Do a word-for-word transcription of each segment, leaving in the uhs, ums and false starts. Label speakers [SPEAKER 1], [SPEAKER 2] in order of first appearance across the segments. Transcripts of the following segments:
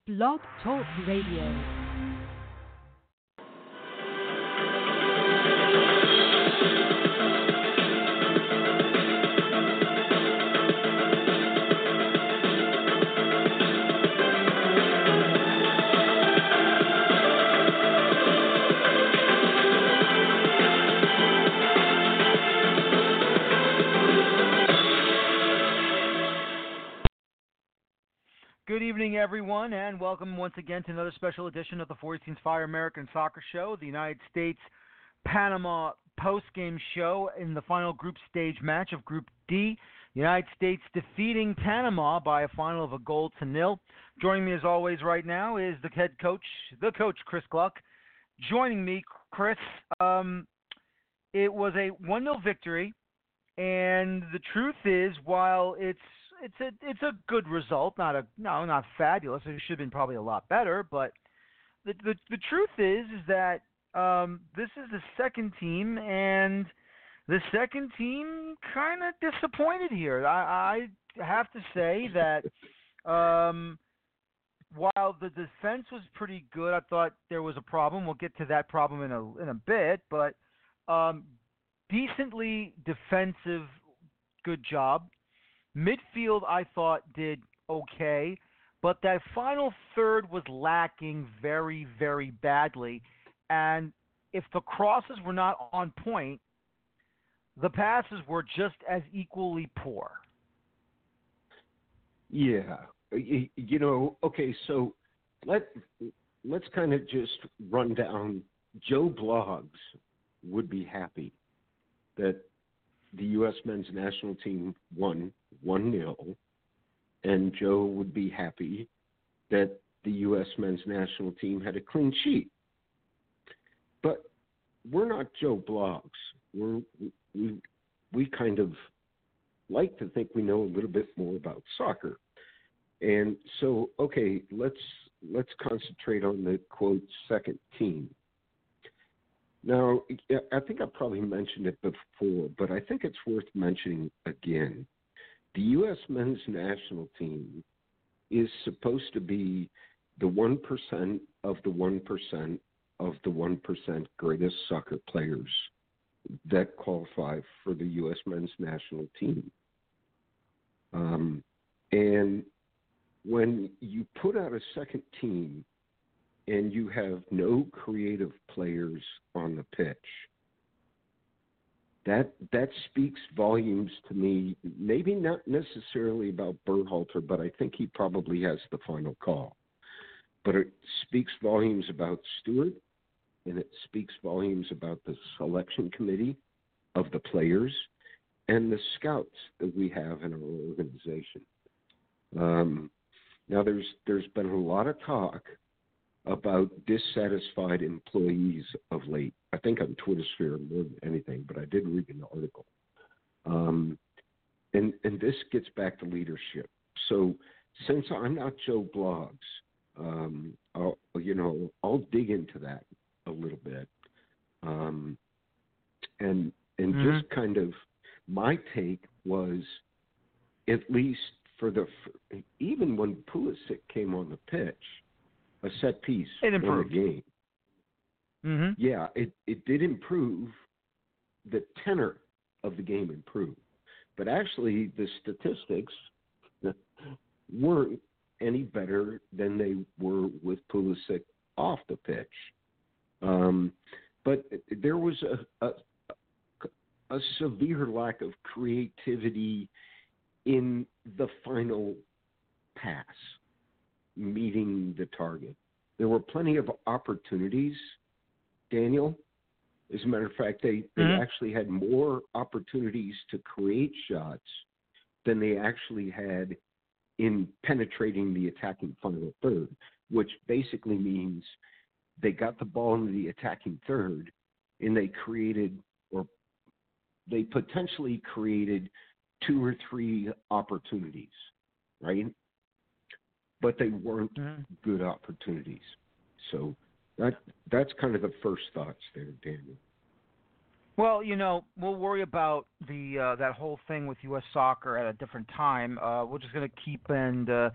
[SPEAKER 1] Blog Talk Radio.
[SPEAKER 2] Good evening, everyone, and welcome once again to another special edition of the fourteenth Fire American Soccer Show, the United States-Panama post-game show in the final group stage match of Group D. United States defeating Panama by a final of a goal to nil. Joining me, as always, right now is the head coach, the coach, Chris Gluck. Joining me, Chris, um, it was a one nil victory, and the truth is, while it's It's a it's a good result, not a no, not fabulous. It should have been probably a lot better, but the the, the truth is is that um, this is the second team, and the second team kind of disappointed here. I, I have to say that um, while the defense was pretty good, I thought there was a problem. We'll get to that problem in a in a bit, but um, decently defensive, good job. Midfield, I thought, did okay, but that final third was lacking very, very badly. And if the crosses were not on point, the passes were just as equally poor.
[SPEAKER 3] Yeah. You, you know, okay, so let, let's kind of just run down. Joe Bloggs would be happy that the U S men's national team won one nil, and Joe would be happy that the U S men's national team had a clean sheet. But we're not Joe Bloggs. We're, we, we kind of like to think we know a little bit more about soccer. And so, okay, let's let's concentrate on the, quote, second team. Now, I think I probably mentioned it before, but I think it's worth mentioning again. The U S men's national team is supposed to be the one percent of the one percent of the one percent greatest soccer players that qualify for the U S men's national team. Um, and when you put out a second team and you have no creative players on the pitch, that that speaks volumes to me, maybe not necessarily about Berhalter, but I think he probably has the final call. But it speaks volumes about Stewart, and it speaks volumes about the selection committee of the players and the scouts that we have in our organization. Um, now, there's there's been a lot of talk about dissatisfied employees of late. I think on Twitter sphere more than anything, but I did read an article. Um, and, and this gets back to leadership. So since I'm not Joe Bloggs, um, I'll, you know, I'll dig into that a little bit. Um, and and mm-hmm. just kind of my take was, at least for the, even when Pulisic came on the pitch, a set piece in the game.
[SPEAKER 2] Mm-hmm.
[SPEAKER 3] Yeah, it, it did improve. The tenor of the game improved. But actually, the statistics weren't any better than they were with Pulisic off the pitch. Um, but there was a, a, a severe lack of creativity in the final pass, meeting the target. There were plenty of opportunities, Daniel. As a matter of fact, they, they mm-hmm. actually had more opportunities to create shots than they actually had in penetrating the attacking final third, which basically means they got the ball in the attacking third and they created, or they potentially created two or three opportunities, right? But they weren't mm-hmm. good opportunities. So that that's kind of the first thoughts there, Daniel.
[SPEAKER 2] Well, you know, we'll worry about the uh, that whole thing with U S soccer at a different time. Uh, we're just going to keep and uh,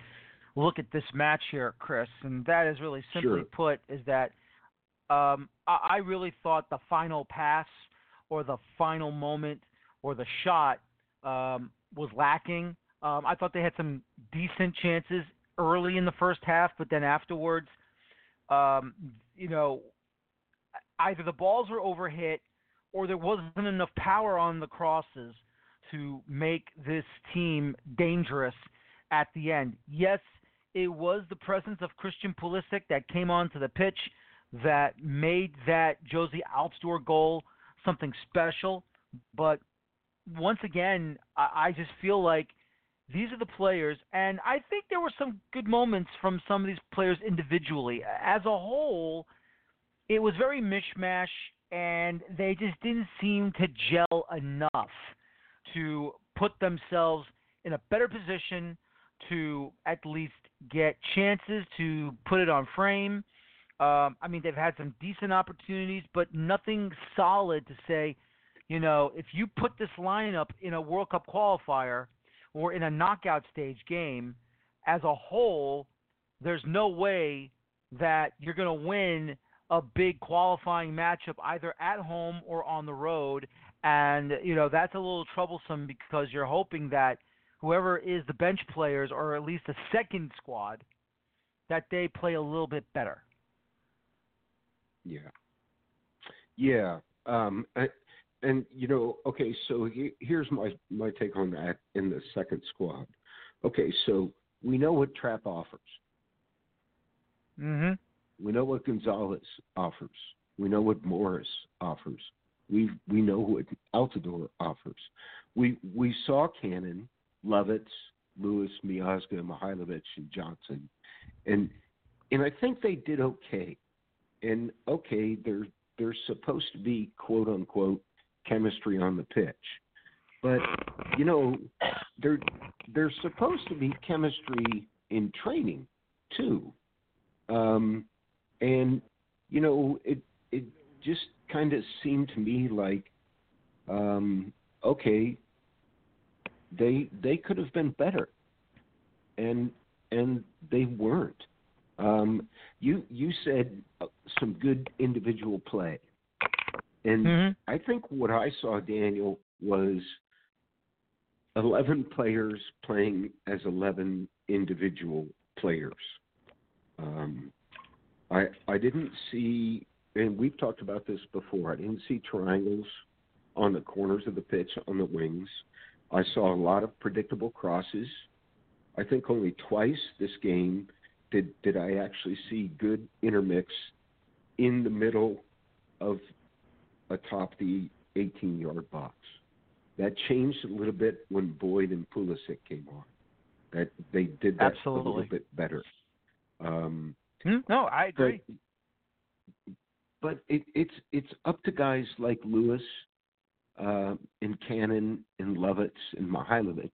[SPEAKER 2] look at this match here, Chris, and that is really simply
[SPEAKER 3] Sure.
[SPEAKER 2] put is that um, I, I really thought the final pass or the final moment or the shot um, was lacking. Um, I thought they had some decent chances early in the first half, but then afterwards, um, you know, either the balls were overhit or there wasn't enough power on the crosses to make this team dangerous at the end. Yes, it was the presence of Christian Pulisic that came onto the pitch that made that Josie Altidore goal something special. But once again, I, I just feel like these are the players, and I think there were some good moments from some of these players individually. As a whole, it was very mishmash, and they just didn't seem to gel enough to put themselves in a better position to at least get chances to put it on frame. Um, I mean, they've had some decent opportunities, but nothing solid to say, you know, if you put this lineup in a World Cup qualifier or in a knockout stage game, as a whole, there's no way that you're going to win a big qualifying matchup either at home or on the road. And, you know, that's a little troublesome because you're hoping that whoever is the bench players or at least the second squad, that they play a little bit better.
[SPEAKER 3] Yeah. Yeah. Um, I, and, you know, okay, so he, here's my, my take on that in the second squad. Okay, so we know what Trapp offers.
[SPEAKER 2] Mm-hmm.
[SPEAKER 3] We know what Gonzalez offers. We know what Morris offers. We we know what Altidore offers. We we saw Cannon, Lovitz, Lewis, Miazga, Mihailovic, and Johnson, and and I think they did okay. And okay, there there's supposed to be quote unquote chemistry on the pitch, but you know there there's supposed to be chemistry in training too. Um, And, you know, it it just kind of seemed to me like, um, okay, they they could have been better, and and they weren't. Um, you you said some good individual play, and
[SPEAKER 2] Mm-hmm.
[SPEAKER 3] I think what I saw, Daniel, was eleven players playing as eleven individual players. Um, I I didn't see, and we've talked about this before, I didn't see triangles on the corners of the pitch on the wings. I saw a lot of predictable crosses. I think only twice this game did, did I actually see good intermix in the middle of atop the eighteen-yard box. That changed a little bit when Boyd and Pulisic came on. That they did that
[SPEAKER 2] Absolutely.
[SPEAKER 3] a little bit better. Um,
[SPEAKER 2] Mm, no, I agree.
[SPEAKER 3] But, but it, it's it's up to guys like Lewis uh, and Cannon and Lovitz and Mihailovic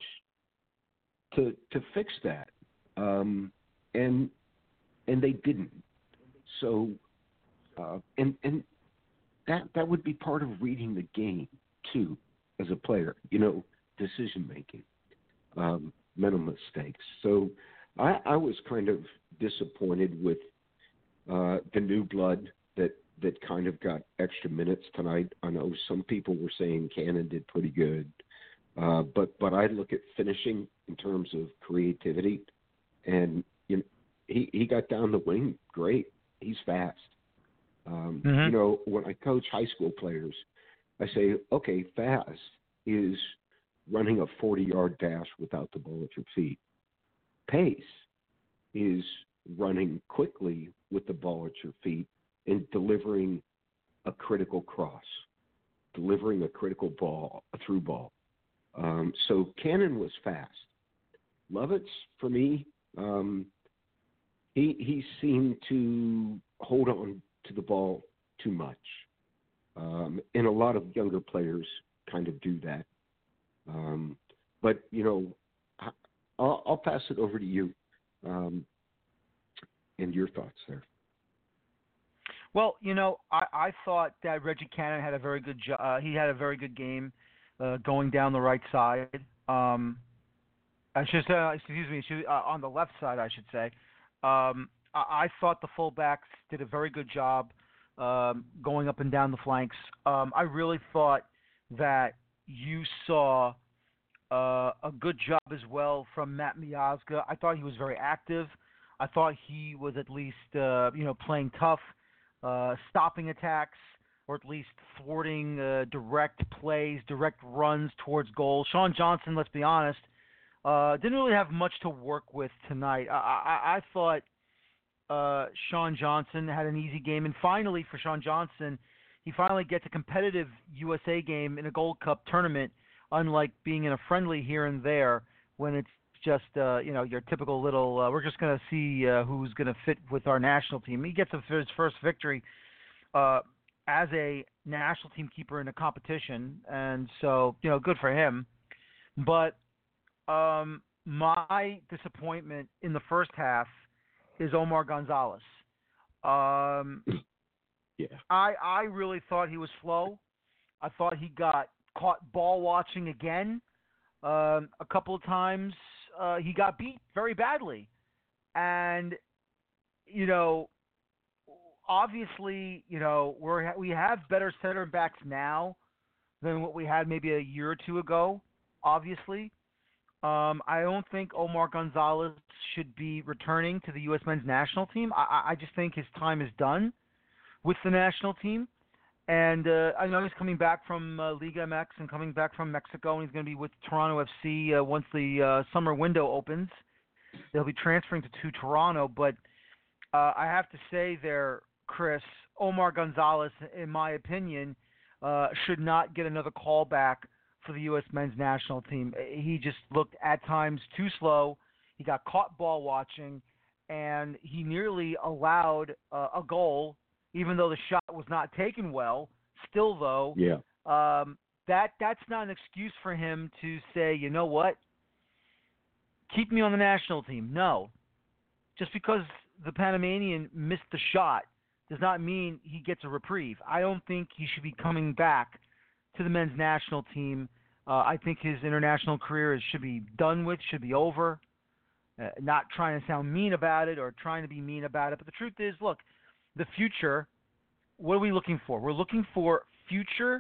[SPEAKER 3] to to fix that, um, and and they didn't. So uh, and and that that would be part of reading the game too, as a player. You know, decision making, um, mental mistakes. So I, I was kind of disappointed with uh, the new blood that, that kind of got extra minutes tonight. I know some people were saying Cannon did pretty good, uh, but but I look at finishing in terms of creativity, and you know, he he got down the wing great. He's fast. Um,
[SPEAKER 2] Mm-hmm.
[SPEAKER 3] You know, when I coach high school players, I say, okay, fast is running a forty-yard dash without the ball at your feet. Pace is running quickly with the ball at your feet and delivering a critical cross, delivering a critical ball, a through ball. Um, so Cannon was fast. Lovitz, for me, um, he he seemed to hold on to the ball too much. Um, and a lot of younger players kind of do that. Um, but, you know, I'll, I'll pass it over to you. Um, and your thoughts there.
[SPEAKER 2] Well, you know, I, I thought that Reggie Cannon had a very good jo- uh, he had a very good game uh, going down the right side. Um, I should say, uh, excuse me, should, uh, on the left side, I should say. Um, I, I thought the fullbacks did a very good job um, going up and down the flanks. Um, I really thought that you saw uh, a good job as well from Matt Miazga. I thought he was very active. I thought he was at least, uh, you know, playing tough, uh, stopping attacks, or at least thwarting uh, direct plays, direct runs towards goal. Sean Johnson, let's be honest, uh, didn't really have much to work with tonight. I, I, I thought uh, Sean Johnson had an easy game, and finally for Sean Johnson, he finally gets a competitive U S A game in a Gold Cup tournament, unlike being in a friendly here and there when it's just, uh, you know, your typical little, uh, we're just going to see uh, who's going to fit with our national team. He gets his first victory uh, as a national team keeper in a competition, and so, you know, good for him. But um, my disappointment in the first half is Omar Gonzalez. Um,
[SPEAKER 3] yeah.
[SPEAKER 2] I I really thought he was slow. I thought he got caught ball watching again. Um, a couple of times uh, he got beat very badly. And, you know, obviously, you know, we're, we have better center backs now than what we had maybe a year or two ago, obviously. Um, I don't think Omar Gonzalez should be returning to the U S men's national team. I, I just think his time is done with the national team. And uh, I know he's coming back from uh, Liga M X and coming back from Mexico, and he's going to be with Toronto F C uh, once the uh, summer window opens. They'll be transferring to, to Toronto. But uh, I have to say there, Chris, Omar Gonzalez, in my opinion, uh, should not get another call back for the U S men's national team. He just looked at times too slow. He got caught ball watching, and he nearly allowed uh, a goal, even though the shot was not taken well. Still, though,
[SPEAKER 3] yeah.
[SPEAKER 2] um, that that's not an excuse for him to say, you know what, keep me on the national team. No. Just because the Panamanian missed the shot does not mean he gets a reprieve. I don't think he should be coming back to the men's national team. Uh, I think his international career is, should be done with, should be over. Uh, not trying to sound mean about it or trying to be mean about it, but the truth is, look, the future, what are we looking for? We're looking for future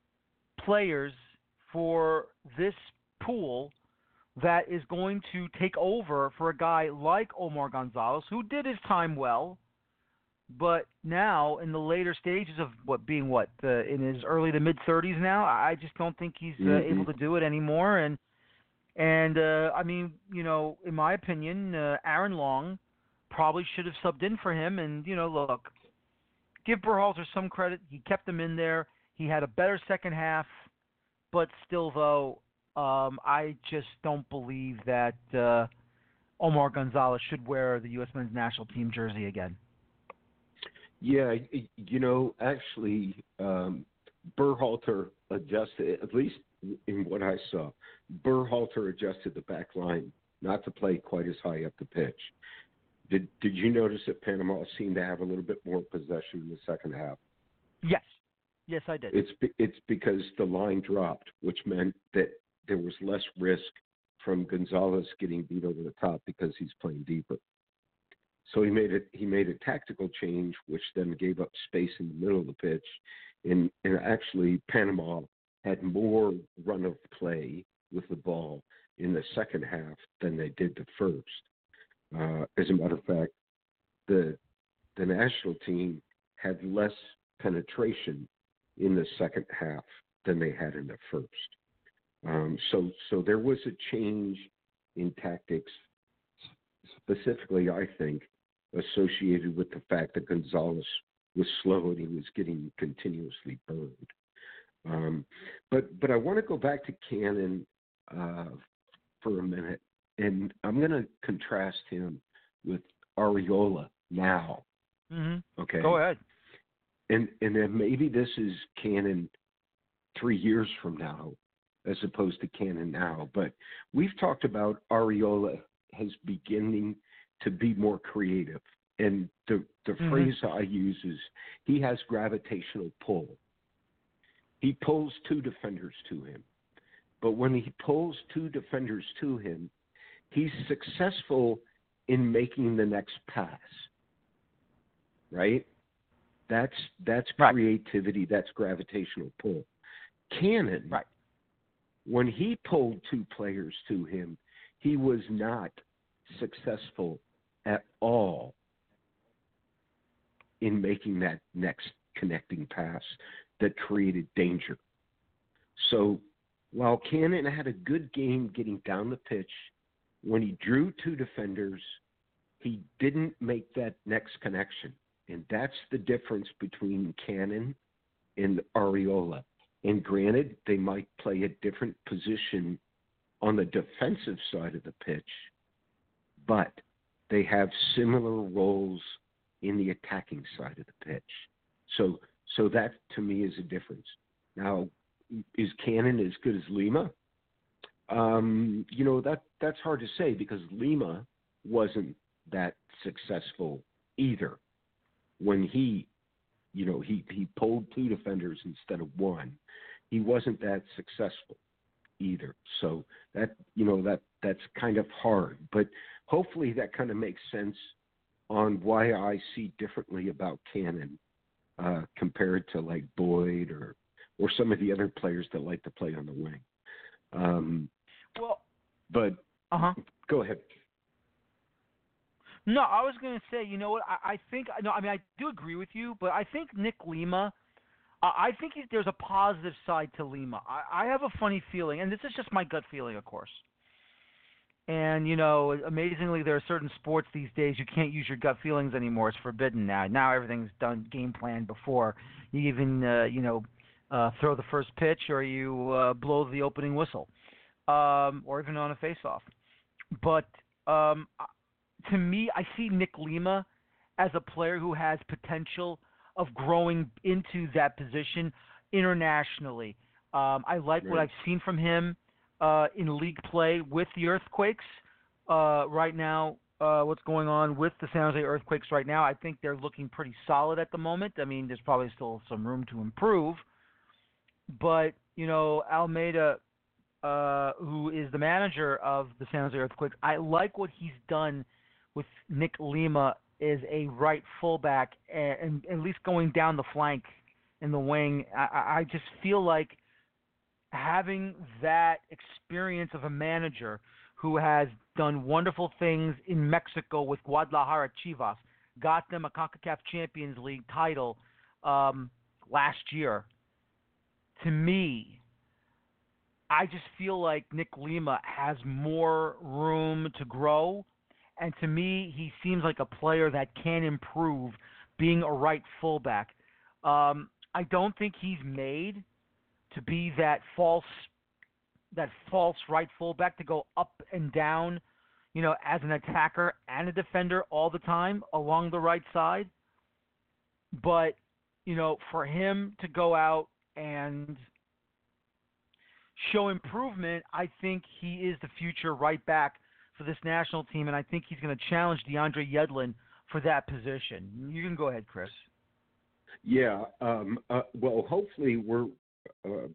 [SPEAKER 2] players for this pool that is going to take over for a guy like Omar Gonzalez, who did his time well, but now in the later stages of what being what uh, in his early to mid thirties now, I just don't think he's uh,
[SPEAKER 3] mm-hmm.
[SPEAKER 2] able to do it anymore. And and uh, I mean, you know, in my opinion, uh, Aaron Long probably should have subbed in for him. And you know, look, give Berhalter some credit. He kept him in there. He had a better second half, but still, though, um, I just don't believe that uh, Omar Gonzalez should wear the U S men's national team jersey again.
[SPEAKER 3] Yeah, you know, actually, um, Berhalter adjusted, at least in what I saw, Berhalter adjusted the back line not to play quite as high up the pitch. Did Did you notice that Panama seemed to have a little bit more possession in the second half?
[SPEAKER 2] Yes. Yes, I did.
[SPEAKER 3] It's It's because the line dropped, which meant that there was less risk from Gonzalez getting beat over the top because he's playing deeper. So he made it. He made a tactical change, which then gave up space in the middle of the pitch, and, and actually Panama had more run of play with the ball in the second half than they did the first. Uh, as a matter of fact, the the national team had less penetration in the second half than they had in the first. Um, so so there was a change in tactics, specifically, I think, associated with the fact that Gonzalez was slow and he was getting continuously burned. Um, but but I want to go back to Cannon uh, for a minute, and I'm going to contrast him with Arriola now.
[SPEAKER 2] Mm-hmm.
[SPEAKER 3] Okay.
[SPEAKER 2] Go ahead.
[SPEAKER 3] And and then maybe this is Cannon three years from now, as opposed to Cannon now. But we've talked about Arriola as beginning to be more creative. And the, the mm-hmm. phrase I use is he has gravitational pull. He pulls two defenders to him. But when he pulls two defenders to him, he's successful in making the next pass, right? That's that's
[SPEAKER 2] right.
[SPEAKER 3] creativity. That's gravitational pull. Cannon,
[SPEAKER 2] right.
[SPEAKER 3] when he pulled two players to him, he was not successful at all in making that next connecting pass that created danger. So while Cannon had a good game getting down the pitch, when he drew two defenders, he didn't make that next connection. And that's the difference between Cannon and Arriola. And granted, they might play a different position on the defensive side of the pitch, but they have similar roles in the attacking side of the pitch. So so that, to me, is a difference. Now, is Cannon as good as Lima? Um, you know, that that's hard to say because Lima wasn't that successful either. When he, you know, he, he pulled two defenders instead of one, he wasn't that successful either. So that, you know, that that's kind of hard. But hopefully that kind of makes sense on why I see differently about Cannon uh, compared to like Boyd or or some of the other players that like to play on the wing. Um,
[SPEAKER 2] well,
[SPEAKER 3] but
[SPEAKER 2] uh-huh.
[SPEAKER 3] Go ahead.
[SPEAKER 2] No, I was going to say, you know what? I, I think no. I mean, I do agree with you, but I think Nick Lima. Uh, I think he, there's a positive side to Lima. I, I have a funny feeling, and this is just my gut feeling, of course. And, you know, amazingly, there are certain sports these days you can't use your gut feelings anymore. It's forbidden now. Now everything's done game planned before you even, uh, you know, uh, throw the first pitch or you uh, blow the opening whistle, um, or even on a face-off. But um, to me, I see Nick Lima as a player who has potential of growing into that position internationally. Um, I like
[SPEAKER 3] Right.
[SPEAKER 2] what I've seen from him uh, in league play with the Earthquakes uh, right now. Uh, what's going on with the San Jose Earthquakes right now? I think they're looking pretty solid at the moment. I mean, there's probably still some room to improve. But, you know, Almeida, uh, who is the manager of the San Jose Earthquakes, I like what he's done with Nick Lima as a right fullback, and, and at least going down the flank in the wing. I, I just feel like having that experience of a manager who has done wonderful things in Mexico with Guadalajara Chivas, got them a CONCACAF Champions League title um, last year. To me, I just feel like Nick Lima has more room to grow. And to me, he seems like a player that can improve being a right fullback. Um, I don't think he's made to be that false that false right fullback to go up and down, you know, as an attacker and a defender all the time along the right side. But, you know, for him to go out and show improvement, I think he is the future right back for this national team, and I think he's going to challenge DeAndre Yedlin for that position. You can go ahead, Chris.
[SPEAKER 3] Yeah. Um, uh, well, hopefully we're. Uh,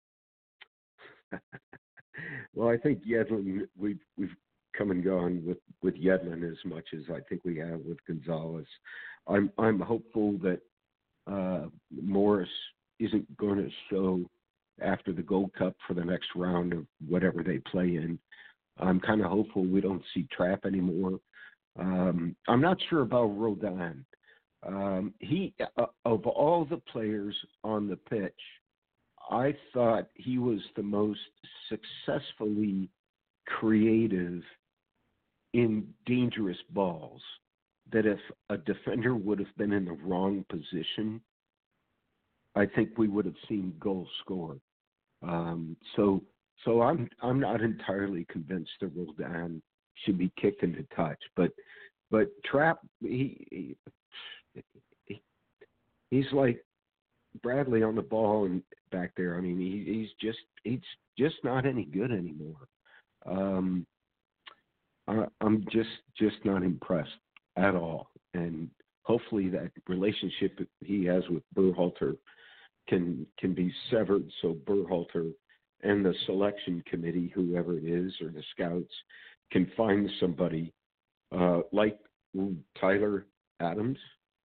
[SPEAKER 3] well, I think Yedlin. We've we've come and gone with, with Yedlin as much as I think we have with Gonzalez. I'm I'm hopeful that uh, Morris isn't going to show after the Gold Cup for the next round of whatever they play in. I'm kind of hopeful we don't see Trapp anymore. Um, I'm not sure about Roldan. Um, he, uh, of all the players on the pitch, I thought he was the most successfully creative in dangerous balls. That if a defender would have been in the wrong position, I think we would have seen goals scored. Um, so. So I'm I'm not entirely convinced that Roldan should be kicked into touch, but but Trapp he, he he's like Bradley on the ball and back there. I mean he, he's just he's just not any good anymore. Um, I, I'm just just not impressed at all, and hopefully that relationship he has with Berhalter can can be severed so Berhalter and the selection committee, whoever it is, or the scouts, can find somebody uh, like Tyler Adams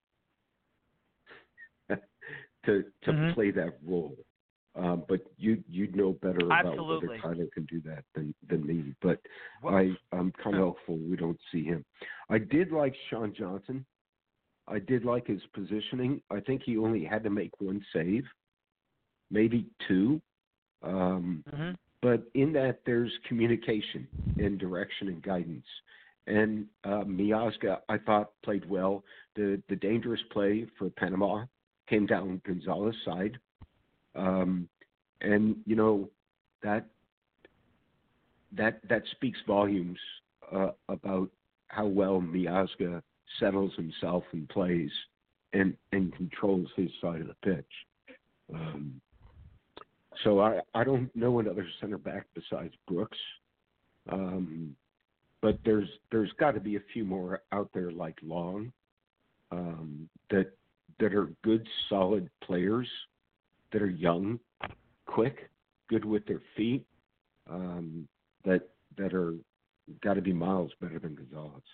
[SPEAKER 3] to to mm-hmm. play that role. Um, but you you'd know better about
[SPEAKER 2] Absolutely.
[SPEAKER 3] whether Tyler can do that than, than me. But
[SPEAKER 2] well,
[SPEAKER 3] I, I'm kind of hopeful we don't see him. I did like Sean Johnson. I did like his positioning. I think he only had to make one save, maybe two. Um,
[SPEAKER 2] mm-hmm.
[SPEAKER 3] But in that, there's communication and direction and guidance. And uh, Miazga, I thought, played well. The the dangerous play for Panama came down Gonzalez's side. Um, and, you know, that that that speaks volumes uh, about how well Miazga settles himself and plays and, and controls his side of the pitch. Um, so I, I don't know another center back besides Brooks. Um, but there's there's got to be a few more out there like Long um, that that are good, solid players that are young, quick, good with their feet, um, that that are got to be miles better than Gonzalez.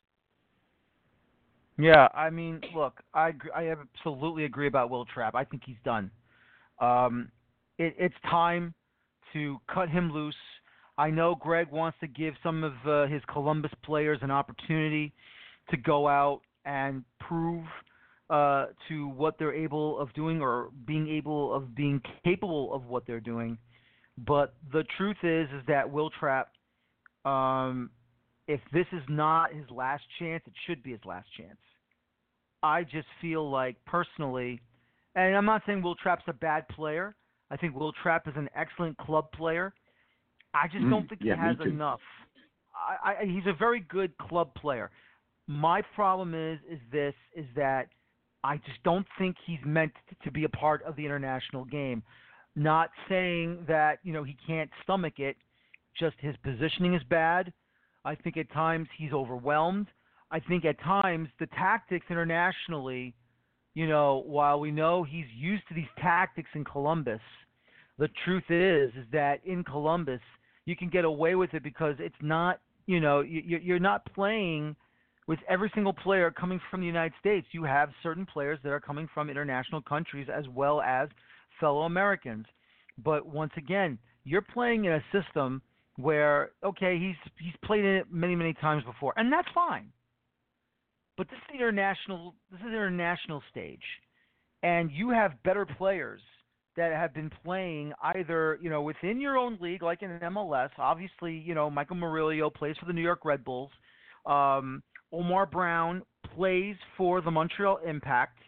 [SPEAKER 2] Yeah, I mean, look, I I absolutely agree about Will Trapp. I think he's done. Um, it, it's time to cut him loose. I know Greg wants to give some of uh, his Columbus players an opportunity to go out and prove uh, to what they're able of doing or being able of being capable of what they're doing. But the truth is, is that Will Trapp, um, if this is not his last chance, it should be his last chance. I just feel like personally, and I'm not saying Will Trapp's a bad player. I think Will Trapp is an excellent club player. I just
[SPEAKER 3] mm,
[SPEAKER 2] don't think
[SPEAKER 3] yeah,
[SPEAKER 2] he has enough. I, I, he's a very good club player. My problem is, is this, is that I just don't think he's meant to be a part of the international game. Not saying that, you know, he can't stomach it, just his positioning is bad. I think at times he's overwhelmed. I think at times the tactics internationally, you know, while we know he's used to these tactics in Columbus, the truth is, is that in Columbus you can get away with it because it's not, you know, you, you're not playing with every single player coming from the United States. You have certain players that are coming from international countries as well as fellow Americans. But once again, you're playing in a system where, okay, he's he's played in it many, many times before, and that's fine. But this is the international this is the international stage, and you have better players that have been playing either, you know, within your own league, like in M L S. Obviously, you know, Michael Murillo plays for the New York Red Bulls. Um, Omar Brown plays for the Montreal Impact,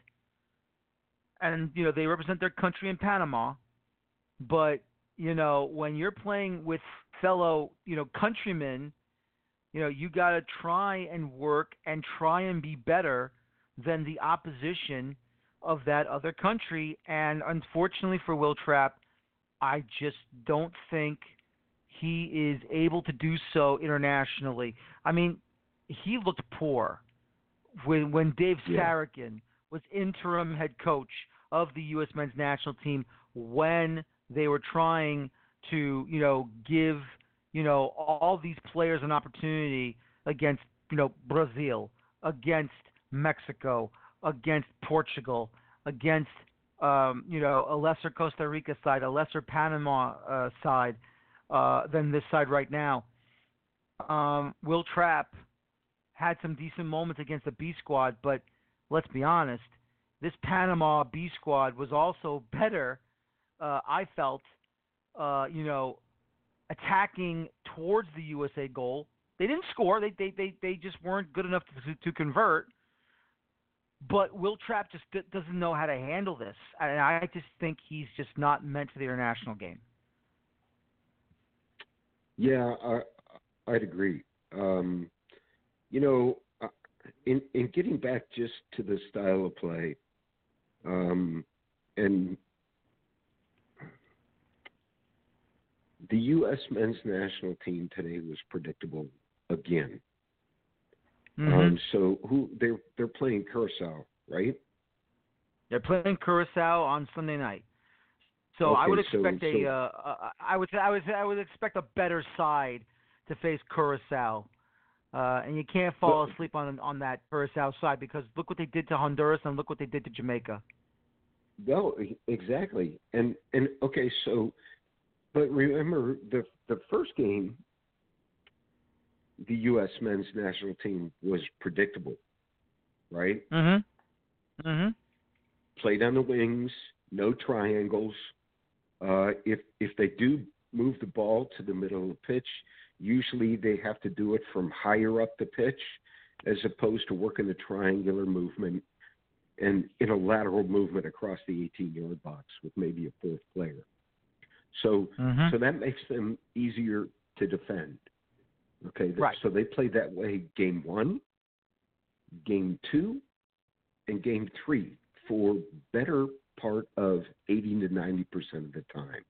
[SPEAKER 2] and, you know, they represent their country in Panama. But, you know, when you're playing with fellow, you know, countrymen, you know, you got to try and work and try and be better than the opposition of that other country. And unfortunately for Will Trapp, I just don't think he is able to do so internationally. I mean, he looked poor when when Dave
[SPEAKER 3] yeah.
[SPEAKER 2] Sarakin was interim head coach of the U S men's national team when they were trying to, you know, give, you know, all these players an opportunity against, you know, Brazil, against Mexico, against Portugal, against, um, you know, a lesser Costa Rica side, a lesser Panama uh, side uh, than this side right now. Um, Will Trapp had some decent moments against the B squad, but let's be honest, this Panama B squad was also better, uh, I felt, uh, you know, attacking towards the U S A goal. They didn't score. They they they, they just weren't good enough to, to convert. But Will Trapp just d- doesn't know how to handle this. And I just think he's just not meant for the international game.
[SPEAKER 3] Yeah, I, I'd agree. Um, you know, in in getting back just to the style of play, um, and the U S men's national team today was predictable again.
[SPEAKER 2] Mm-hmm.
[SPEAKER 3] Um, so who they're they're playing Curacao, right?
[SPEAKER 2] They're playing Curacao on Sunday night. So
[SPEAKER 3] okay,
[SPEAKER 2] I would expect
[SPEAKER 3] so,
[SPEAKER 2] a,
[SPEAKER 3] so,
[SPEAKER 2] uh, I would I would I would expect a better side to face Curacao Uh, and you can't fall
[SPEAKER 3] But,
[SPEAKER 2] asleep on on that Curacao side because look what they did to Honduras and look what they did to Jamaica.
[SPEAKER 3] no, exactly. And and okay, so but remember the the first game, the U S men's national team was predictable, right?
[SPEAKER 2] Mm-hmm. Mm-hmm.
[SPEAKER 3] Played on the wings, no triangles. Uh, if if they do move the ball to the middle of the pitch, usually they have to do it from higher up the pitch as opposed to working a triangular movement and in a lateral movement across the eighteen-yard box with maybe a fourth player. So
[SPEAKER 2] Mm-hmm.
[SPEAKER 3] so that makes them easier to defend. Okay,
[SPEAKER 2] Right.
[SPEAKER 3] So they played that way game one, game two, and game three for better part of eighty to ninety percent of the time.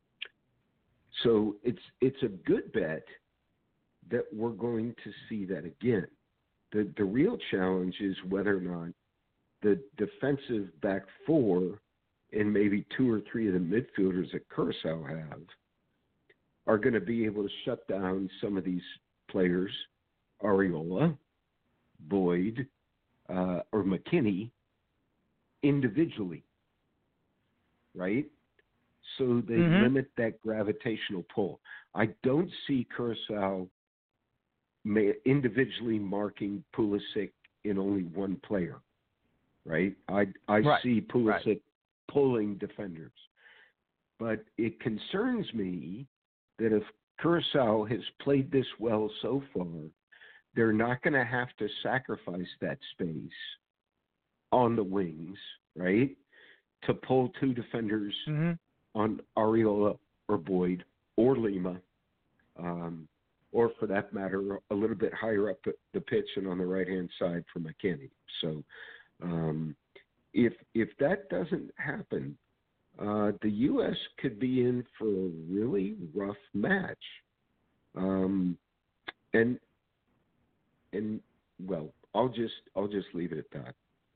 [SPEAKER 3] So it's it's a good bet that we're going to see that again. The the real challenge is whether or not the defensive back four and maybe two or three of the midfielders that Curacao have are going to be able to shut down some of these players, Ariola, Boyd, uh, or McKinney, individually, right? So they
[SPEAKER 2] Mm-hmm.
[SPEAKER 3] limit that gravitational pull. I don't see Curacao may, individually marking Pulisic in only one player, right? I I
[SPEAKER 2] Right.
[SPEAKER 3] see Pulisic
[SPEAKER 2] Right.
[SPEAKER 3] pulling defenders. But it concerns me that if Curacao has played this well so far, they're not going to have to sacrifice that space on the wings, right, to pull two defenders
[SPEAKER 2] Mm-hmm.
[SPEAKER 3] on Ariola or Boyd or Lima, um, or for that matter, a little bit higher up the pitch and on the right-hand side for McKinney. So um, if if that doesn't happen, uh, the U S could be in for a really rough match. Um, and and well, I'll just I'll just leave it at that.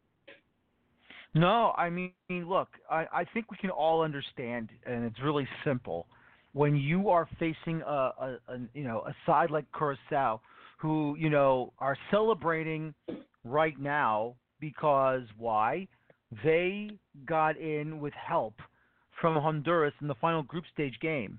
[SPEAKER 2] No, I mean, look, I, I think we can all understand, and it's really simple. When you are facing a, a, a you know a side like Curacao, who you know are celebrating right now because why? They got in with help from Honduras in the final group stage game.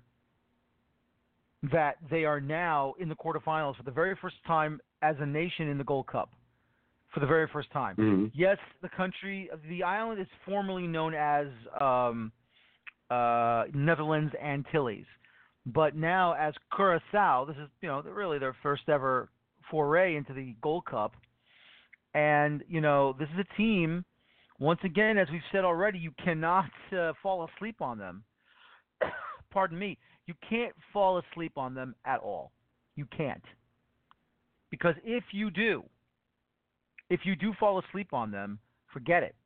[SPEAKER 2] That they are now in the quarterfinals for the very first time as a nation in the Gold Cup. For the very first time.
[SPEAKER 3] Mm-hmm.
[SPEAKER 2] Yes, the country, the island is formerly known as um, uh, Netherlands Antilles, but now as Curacao, this is you know really their first ever foray into the Gold Cup, and you know this is a team. Once again, as we've said already, you cannot uh, fall asleep on them. Pardon me, you can't fall asleep on them at all. You can't, because if you do. If you do fall asleep on them, forget it.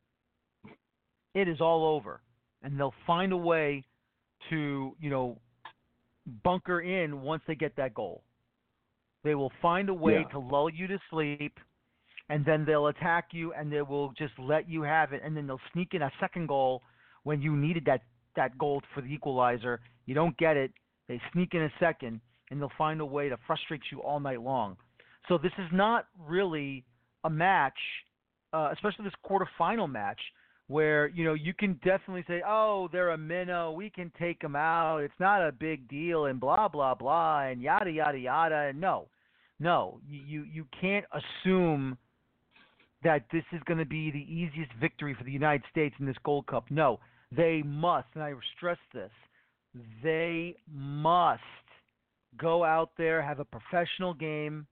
[SPEAKER 2] It is all over. And they'll find a way to, you know, bunker in once they get that goal. They will find a way
[SPEAKER 3] Yeah.
[SPEAKER 2] to lull you to sleep, and then they'll attack you, and they will just let you have it, and then they'll sneak in a second goal when you needed that, that goal for the equalizer. You don't get it. They sneak in a second, and they'll find a way to frustrate you all night long. So this is not really a match, uh, especially this quarterfinal match, where you know you can definitely say, "Oh, they're a minnow. We can take them out. It's not a big deal," and blah blah blah, and yada yada yada. And no, no, you you can't assume that this is going to be the easiest victory for the United States in this Gold Cup. No, they must, and I stress this, they must go out there, have a professional game.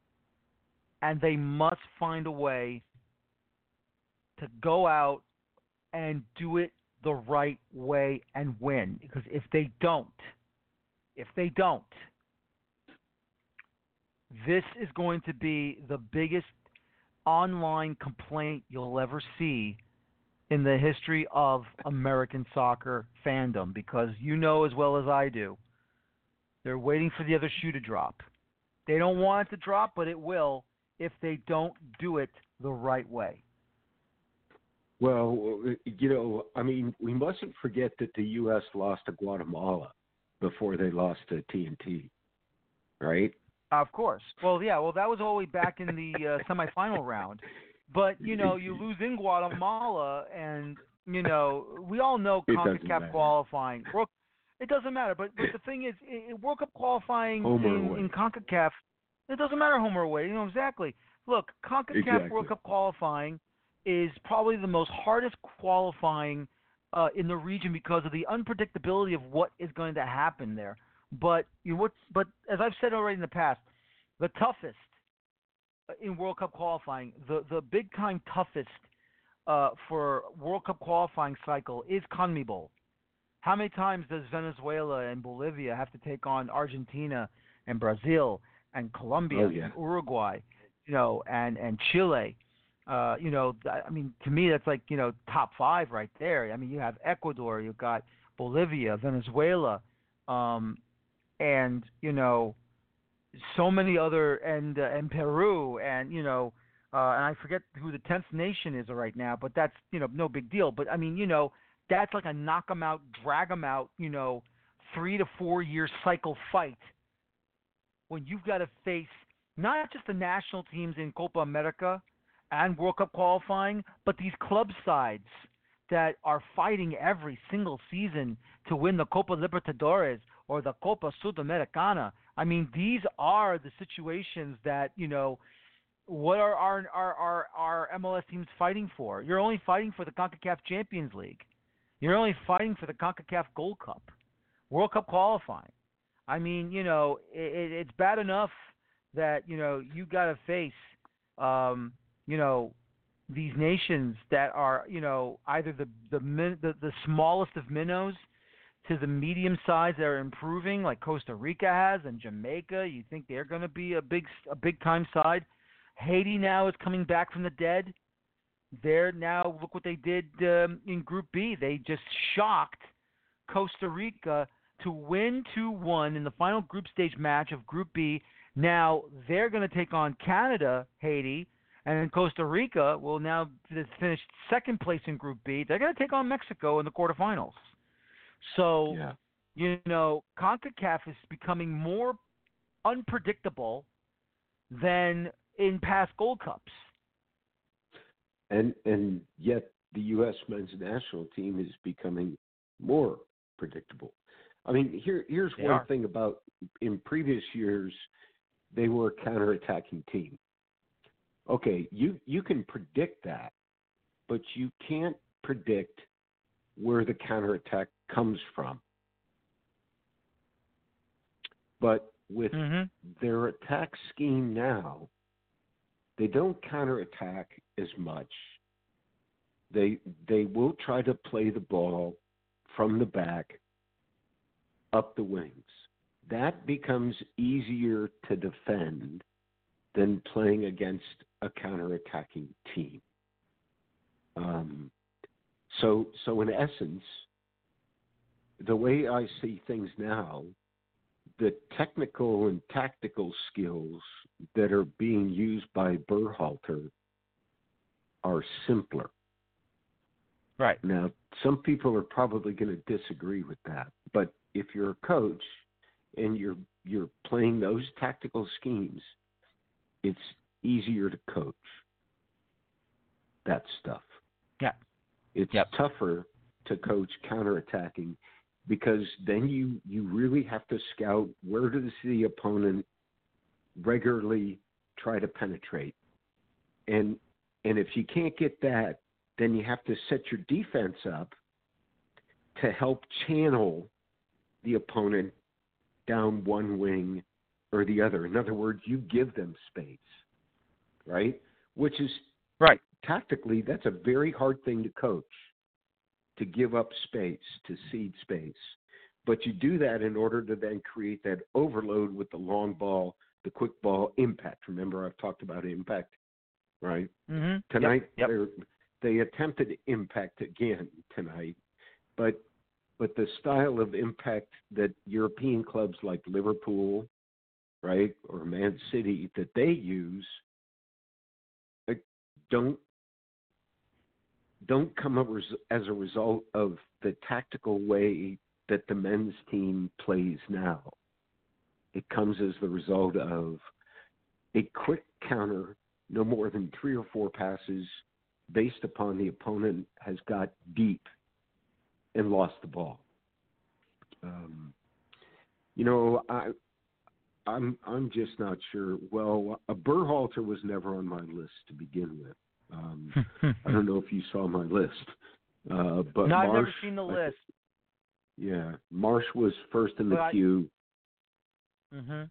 [SPEAKER 2] And they must find a way to go out and do it the right way and win. Because if they don't, if they don't, this is going to be the biggest online complaint you'll ever see in the history of American soccer fandom. Because you know as well as I do, they're waiting for the other shoe to drop. They don't want it to drop, but it will. If they don't do it the right way.
[SPEAKER 3] Well, you know, I mean, we mustn't forget that the U S lost to Guatemala before they lost to T N T, right?
[SPEAKER 2] Of course. Well, yeah. Well, that was all the way back in the uh, semifinal round. But you know, you lose in Guatemala, and you know, we all know
[SPEAKER 3] It doesn't
[SPEAKER 2] CONCACAF
[SPEAKER 3] matter.
[SPEAKER 2] qualifying. World, it doesn't matter. But but the thing is, i World Cup qualifying
[SPEAKER 3] Home or
[SPEAKER 2] in,
[SPEAKER 3] away.
[SPEAKER 2] in CONCACAF, it doesn't matter home or away. You know exactly. Look, CONCACAF
[SPEAKER 3] Exactly.
[SPEAKER 2] World Cup qualifying is probably the most hardest qualifying uh, in the region because of the unpredictability of what is going to happen there. But you know, what? But as I've said already in the past, the toughest in World Cup qualifying, the the big time toughest uh, for World Cup qualifying cycle is CONMEBOL. How many times does Venezuela and Bolivia have to take on Argentina and Brazil and Colombia
[SPEAKER 3] Oh, yeah.
[SPEAKER 2] and Uruguay, you know, and and Chile? Uh, you know, I mean, to me, that's like, you know, top five right there. I mean, you have Ecuador, you've got Bolivia, Venezuela, um, and you know, so many other, and uh, and Peru, and you know, uh, and I forget who the tenth nation is right now, but that's, you know, no big deal. But I mean, you know, that's like a knock 'em out, drag 'em out, you know, three to four year cycle fight when you've got to face not just the national teams in Copa America and World Cup qualifying, but these club sides that are fighting every single season to win the Copa Libertadores or the Copa Sudamericana. I mean, these are the situations that, you know, what are our, our, our, our M L S teams fighting for? You're only fighting for the CONCACAF Champions League. You're only fighting for the CONCACAF Gold Cup, World Cup qualifying. I mean, you know, it, it's bad enough that, you know, you got to face, um, you know, these nations that are, you know, either the the min, the, the smallest of minnows to the medium size that are improving, like Costa Rica has, and Jamaica. You think they're going to be a big a big time side? Haiti now is coming back from the dead. They're now, look what they did um, in Group B. They just shocked Costa Rica to win two one in the final group stage match of Group B. Now they're going to take on Canada, Haiti, and then Costa Rica will now finish second place in Group B. They're going to take on Mexico in the quarterfinals. So,
[SPEAKER 3] Yeah.
[SPEAKER 2] you know, CONCACAF is becoming more unpredictable than in past Gold Cups.
[SPEAKER 3] And and yet the U S men's national team is becoming more predictable. I mean, here here's
[SPEAKER 2] They
[SPEAKER 3] one
[SPEAKER 2] are.
[SPEAKER 3] thing about, in previous years, they were a counterattacking team. Okay, you, you can predict that, but you can't predict where the counterattack comes from. But with
[SPEAKER 2] Mm-hmm.
[SPEAKER 3] their attack scheme now, they don't counterattack as much. They they will try to play the ball from the back up the wings. That becomes easier to defend than playing against a counterattacking team. Um, so so in essence, the way I see things now, the technical and tactical skills that are being used by Berhalter are simpler.
[SPEAKER 2] Right.
[SPEAKER 3] Now, some people are probably going to disagree with that, but if you're a coach and you're you're playing those tactical schemes, it's easier to coach that stuff.
[SPEAKER 2] Yeah.
[SPEAKER 3] It's
[SPEAKER 2] Yep.
[SPEAKER 3] tougher to coach counterattacking because then you, you really have to scout where does the opponent regularly try to penetrate. And and if you can't get that, then you have to set your defense up to help channel the opponent down one wing or the other. In other words, you give them space, right? Which is,
[SPEAKER 2] Right.
[SPEAKER 3] tactically, that's a very hard thing to coach, to give up space, to cede space. But you do that in order to then create that overload with the long ball, the quick ball impact. Remember, I've talked about impact, right?
[SPEAKER 2] Mm-hmm.
[SPEAKER 3] Tonight,
[SPEAKER 2] Yep. Yep.
[SPEAKER 3] they're- they attempted impact again tonight, but but the style of impact that European clubs like Liverpool, right, or Man City that they use, like, don't don't come up res- as a result of the tactical way that the men's team plays now. it comes as the result of a quick counter, no more than three or four passes, based upon the opponent has got deep and lost the ball. Um, you know, I, I'm I'm just not sure. Well, a Berhalter was never on my list to begin with. Um, I don't know if you saw my list, uh, but
[SPEAKER 2] no,
[SPEAKER 3] Marsh,
[SPEAKER 2] I've never seen the
[SPEAKER 3] I,
[SPEAKER 2] list.
[SPEAKER 3] Yeah, Marsh was first in the
[SPEAKER 2] But I-
[SPEAKER 3] queue.
[SPEAKER 2] Mm-hmm.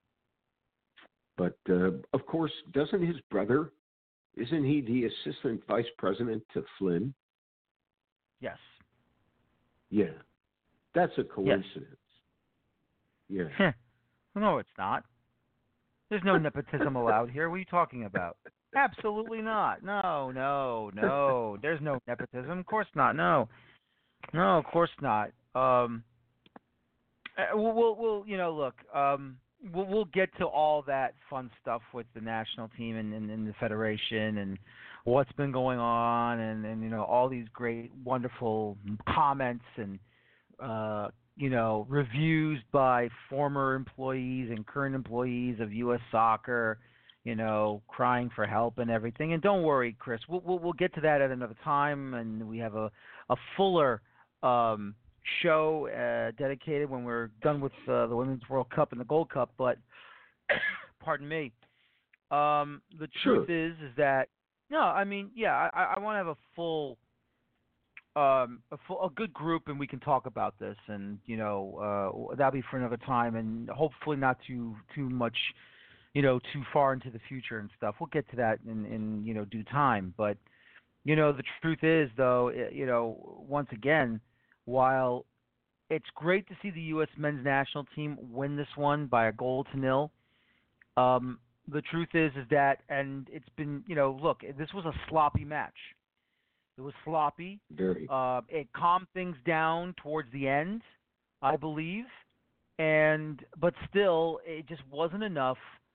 [SPEAKER 3] But uh, of course, doesn't his brother? Isn't he the assistant vice president to Flynn?
[SPEAKER 2] Yes.
[SPEAKER 3] Yeah, that's a coincidence. Yes.
[SPEAKER 2] Yeah. No, it's not. There's no nepotism allowed here. What are you talking about? Absolutely not. No, no, no. There's no nepotism. Of course not. No, no, of course not. Um, uh, we'll, we'll, we'll you know, look. Um, we'll, we'll get to all that fun stuff with the national team and, and, and the federation and what's been going on and, and you know all these great, wonderful comments and uh, you know reviews by former employees and current employees of U S Soccer. You know, crying for help and everything. And don't worry, Chris. We'll we'll, we'll get to that at another time, and we have a a fuller um, show uh, dedicated when we're done with uh, the Women's World Cup and the Gold Cup. But pardon me. Um, the truth
[SPEAKER 3] Sure.
[SPEAKER 2] is, is that no, I mean, yeah, I, I want to have a full, um, a full, a good group, and we can talk about this, and you know, uh, that'll be for another time, and hopefully not too too much, you know, too far into the future and stuff. We'll get to that in in you know due time, but you know, the truth is, though, it, you know, once again, while it's great to see the U S men's national team win this one by a goal to nil, um, the truth is, is that, and it's been, you know, look, this was a sloppy match. It was sloppy.
[SPEAKER 3] Very.
[SPEAKER 2] Uh, it calmed things down towards the end, I believe, and but still, it just wasn't enough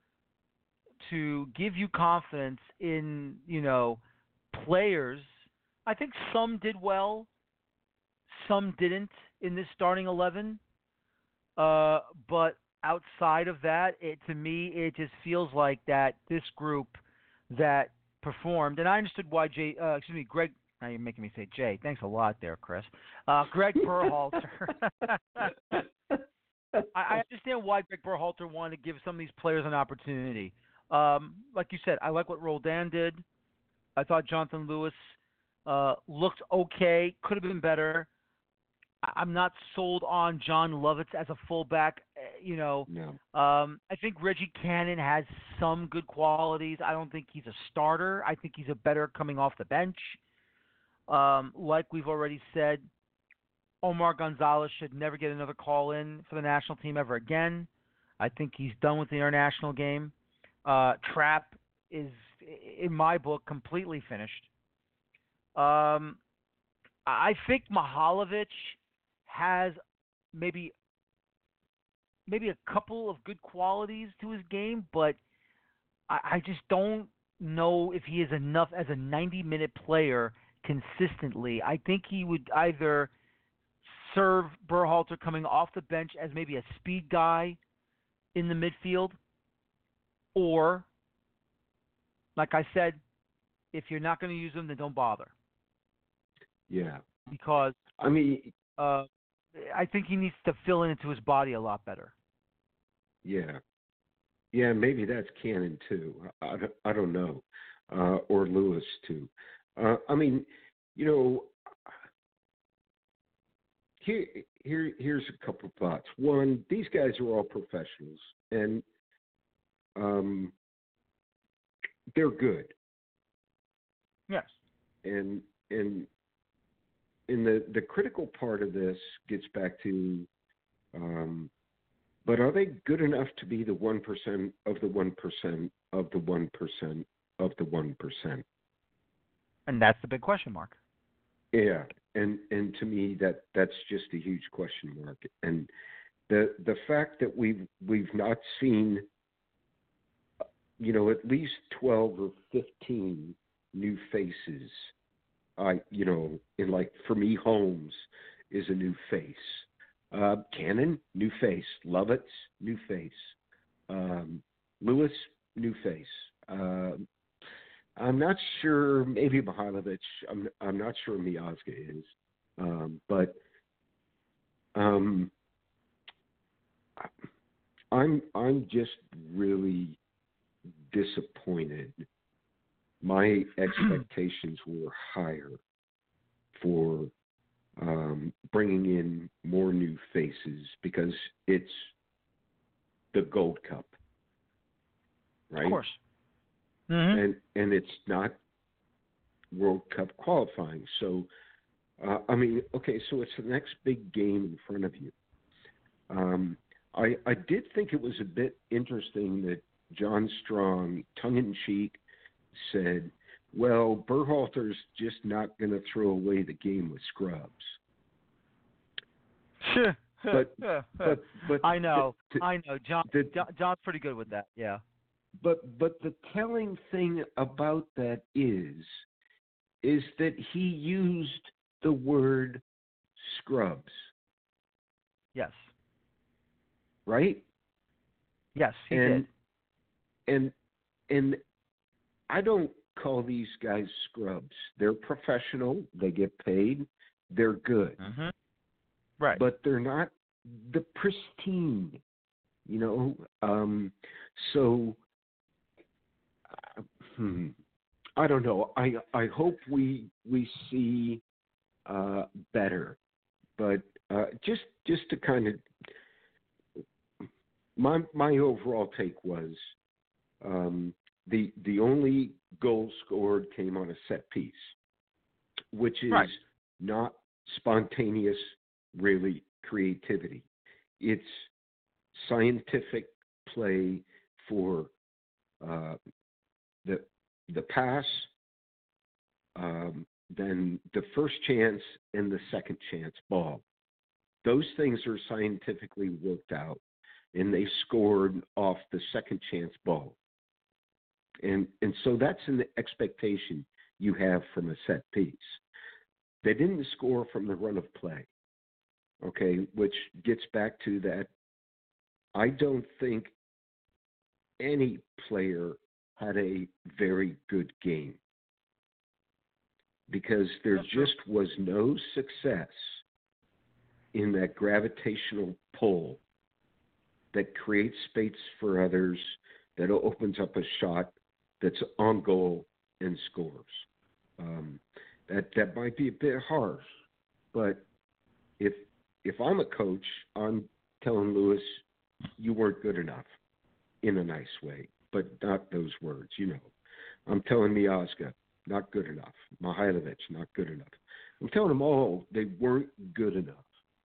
[SPEAKER 2] to give you confidence in, you know, players. I think some did well, some didn't in this starting eleven. Uh, but outside of that, it to me it just feels like that this group that performed, and I understood why Jay, uh, excuse me, Greg. Now you're making me say Jay. Thanks a lot, there, Chris. Uh, Greg Berhalter. I, I understand why Greg Berhalter wanted to give some of these players an opportunity. Um, like you said, I like what Roldan did. I thought Jonathan Lewis uh, looked okay, could have been better. I- I'm not sold on John Lovitz as a fullback. Uh, You know,
[SPEAKER 3] No.
[SPEAKER 2] um, I think Reggie Cannon has some good qualities. I don't think he's a starter. I think he's a better coming off the bench. Um, like we've already said, Omar Gonzalez should never get another call in for the national team ever again. I think he's done with the international game. Uh, Trapp is, in my book, completely finished. Um, I think Mihalovic has maybe maybe a couple of good qualities to his game, but I, I just don't know if he is enough as a ninety-minute player consistently. I think he would either serve Berhalter coming off the bench as maybe a speed guy in the midfield, or, like I said, if you're not going to use him, then don't bother.
[SPEAKER 3] Yeah.
[SPEAKER 2] Because
[SPEAKER 3] I mean,
[SPEAKER 2] uh, I think he needs to fill into his body a lot better.
[SPEAKER 3] yeah. Yeah, maybe that's Cannon too. I, I, don't- I don't know. Uh, or Lewis too. Uh, I mean, you know, here, here, here's a couple of thoughts. One, these guys are all professionals, and um, they're good.
[SPEAKER 2] Yes.
[SPEAKER 3] And and and the the critical part of this gets back to, um, but are they good enough to be the one percent of the one percent of the one percent of the one percent?
[SPEAKER 2] And that's the big question mark.
[SPEAKER 3] Yeah, and and to me that that's just a huge question mark. And the the fact that we've we've not seen, you know, at least twelve or fifteen new faces. I you know, in like for me, Holmes is a new face. Uh, Cannon, new face. Lovitz, new face. Um, Lewis, new face. Uh, I'm not sure. Maybe Mihailovic. I'm I'm not sure Miazga is, um, but um, I'm I'm just really disappointed. My expectations were higher for um, bringing in more new faces because it's the Gold Cup, right?
[SPEAKER 2] Of course. Mm-hmm.
[SPEAKER 3] And and it's not World Cup qualifying. So, uh, I mean, okay, so it's the next big game in front of you. Um, I I did think it was a bit interesting that John Strong, tongue-in-cheek, said, well, Berhalter's just not going to throw away the game with scrubs. but, but, but
[SPEAKER 2] I know,
[SPEAKER 3] the,
[SPEAKER 2] I know. John,
[SPEAKER 3] the,
[SPEAKER 2] John, John's pretty good with that, yeah.
[SPEAKER 3] But but the telling thing about that is, is that he used the word scrubs.
[SPEAKER 2] Yes.
[SPEAKER 3] Right?
[SPEAKER 2] Yes, he
[SPEAKER 3] and,
[SPEAKER 2] did.
[SPEAKER 3] And and I don't call these guys scrubs. They're professional. They get paid. They're good.
[SPEAKER 2] Mm-hmm. Right.
[SPEAKER 3] But they're not the pristine, you know. Um, so, uh, hmm, I don't know. I I hope we we see uh, better. But uh, just just to kind of my my overall take was. Um, the the only goal scored came on a set piece, which is
[SPEAKER 2] right.
[SPEAKER 3] not spontaneous, really creativity. It's scientific play for uh, the the pass, um, then the first chance and the second chance ball. Those things are scientifically worked out, and they scored off the second chance ball. And and so that's an expectation you have from a set piece. They didn't score from the run of play, okay, which gets back to that. I don't think any player had a very good game because there
[SPEAKER 2] That's
[SPEAKER 3] just
[SPEAKER 2] true.
[SPEAKER 3] was no success in that gravitational pull that creates space for others, that opens up a shot that's on goal and scores. Um, that that might be a bit harsh, but if if I'm a coach, I'm telling Lewis, you weren't good enough, in a nice way, but not those words, you know. I'm telling Miazga, not good enough. Mihailovic, not good enough. I'm telling them all they weren't good enough.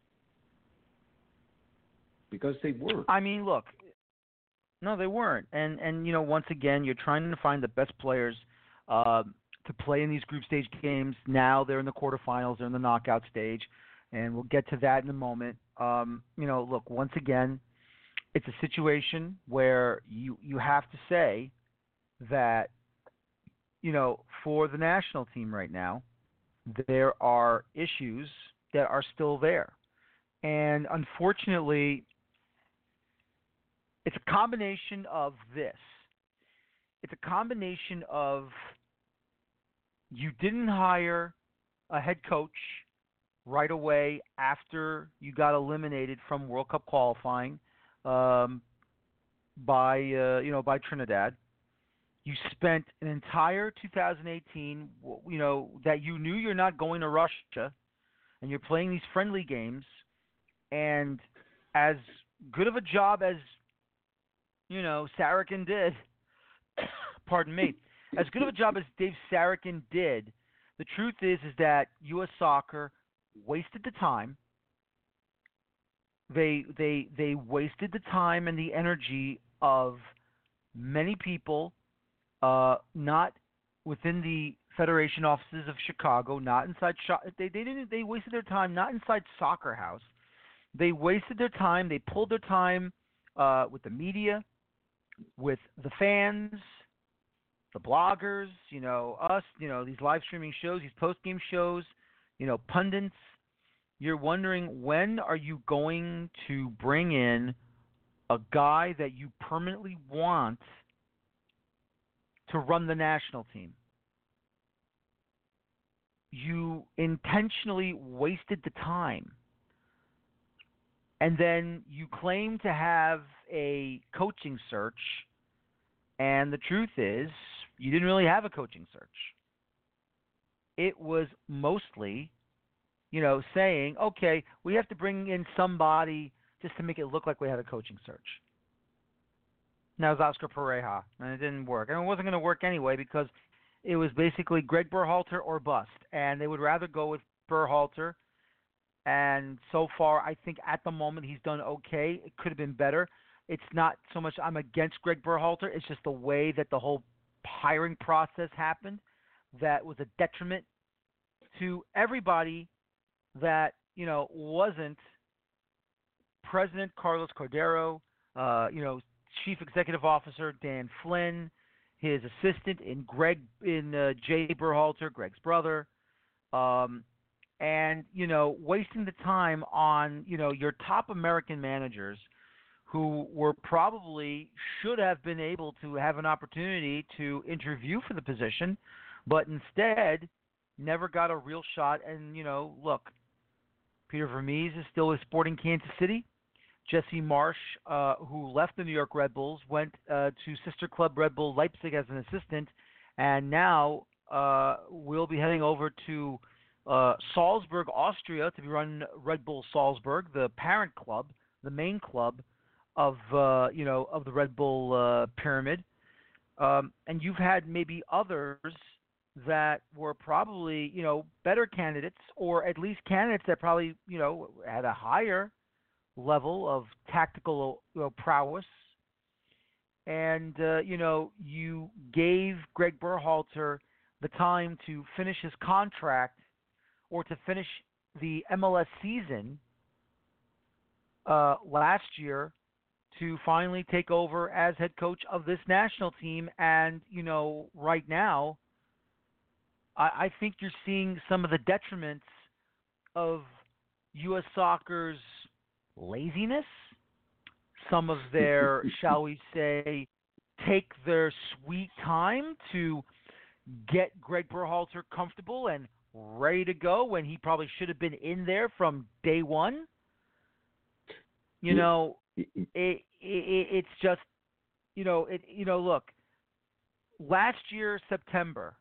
[SPEAKER 3] Because they weren't.
[SPEAKER 2] I mean, look, no, they weren't. And, and you know, once again, you're trying to find the best players uh, to play in these group stage games. Now they're in the quarterfinals, they're in the knockout stage, and we'll get to that in a moment. Um, you know, look, once again, it's a situation where you, you have to say that, you know, for the national team right now, there are issues that are still there. And unfortunately, it's a combination of this. It's a combination of you didn't hire a head coach right away after you got eliminated from World Cup qualifying um, by uh, you know by Trinidad. You spent an entire two thousand eighteen, you know, that you knew you're not going to Russia, and you're playing these friendly games, and as good of a job as you know, Sarachan did, pardon me, as good of a job as Dave Sarachan did, the truth is is that U S Soccer wasted the time. They they they wasted the time and the energy of many people, uh, not within the Federation offices of Chicago, not inside. They they didn't. They wasted their time not inside Soccer House. They wasted their time. They pulled their time uh, with the media, with the fans, the bloggers, you know, us, you know, these live streaming shows, these post-game shows, you know, pundits. you're wondering, when are you going to bring in a guy that you permanently want to run the national team? You intentionally wasted the time. And then you claim to have a coaching search, and the truth is, you didn't really have a coaching search. It was mostly, you know, saying, okay, we have to bring in somebody just to make it look like we had a coaching search. Now it's Oscar Pareja, and it didn't work. And it wasn't going to work anyway because it was basically Greg Berhalter or bust, and they would rather go with Berhalter. And so far, I think at the moment he's done okay. It could have been better. It's not so much I'm against Greg Berhalter. It's just the way that the whole hiring process happened that was a detriment to everybody that, you know, wasn't President Carlos Cordero, uh, you know, Chief Executive Officer Dan Flynn, his assistant in Greg in uh, Jay Berhalter, Greg's brother, um, and you know, wasting the time on you know your top American managers who were probably should have been able to have an opportunity to interview for the position, but instead never got a real shot. And you know, look, Peter Vermees is still with Sporting Kansas City. Jesse Marsh, uh, who left the New York Red Bulls, went uh, to sister club Red Bull Leipzig as an assistant, and now uh, will be heading over to uh, Salzburg, Austria, to be run Red Bull Salzburg, the parent club, the main club of uh, you know of the Red Bull uh, pyramid. Um, and you've had maybe others that were probably you know better candidates, or at least candidates that probably you know had a higher level of tactical you know, prowess, and uh, you know you gave Greg Berhalter the time to finish his contract or to finish the M L S season uh, last year to finally take over as head coach of this national team. And you know right now, I, I think you're seeing some of the detriments of U S soccer's laziness, some of their, shall we say, take their sweet time to get Greg Berhalter comfortable and ready to go when he probably should have been in there from day one. You know, it, it, it's just, you know, it, you know, look, last year, September,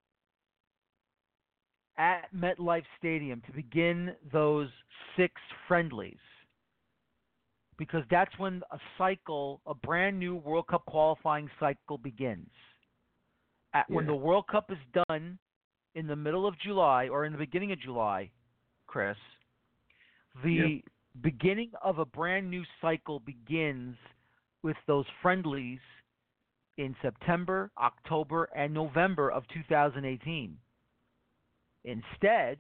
[SPEAKER 2] at MetLife Stadium to begin those six friendlies, because that's when a cycle, a brand new World Cup qualifying cycle begins. At, yeah. When the World Cup is done in the middle of July or in the beginning of July, Chris, the yep. beginning of a brand new cycle begins with those friendlies in September, October, and November of two thousand eighteen. Instead,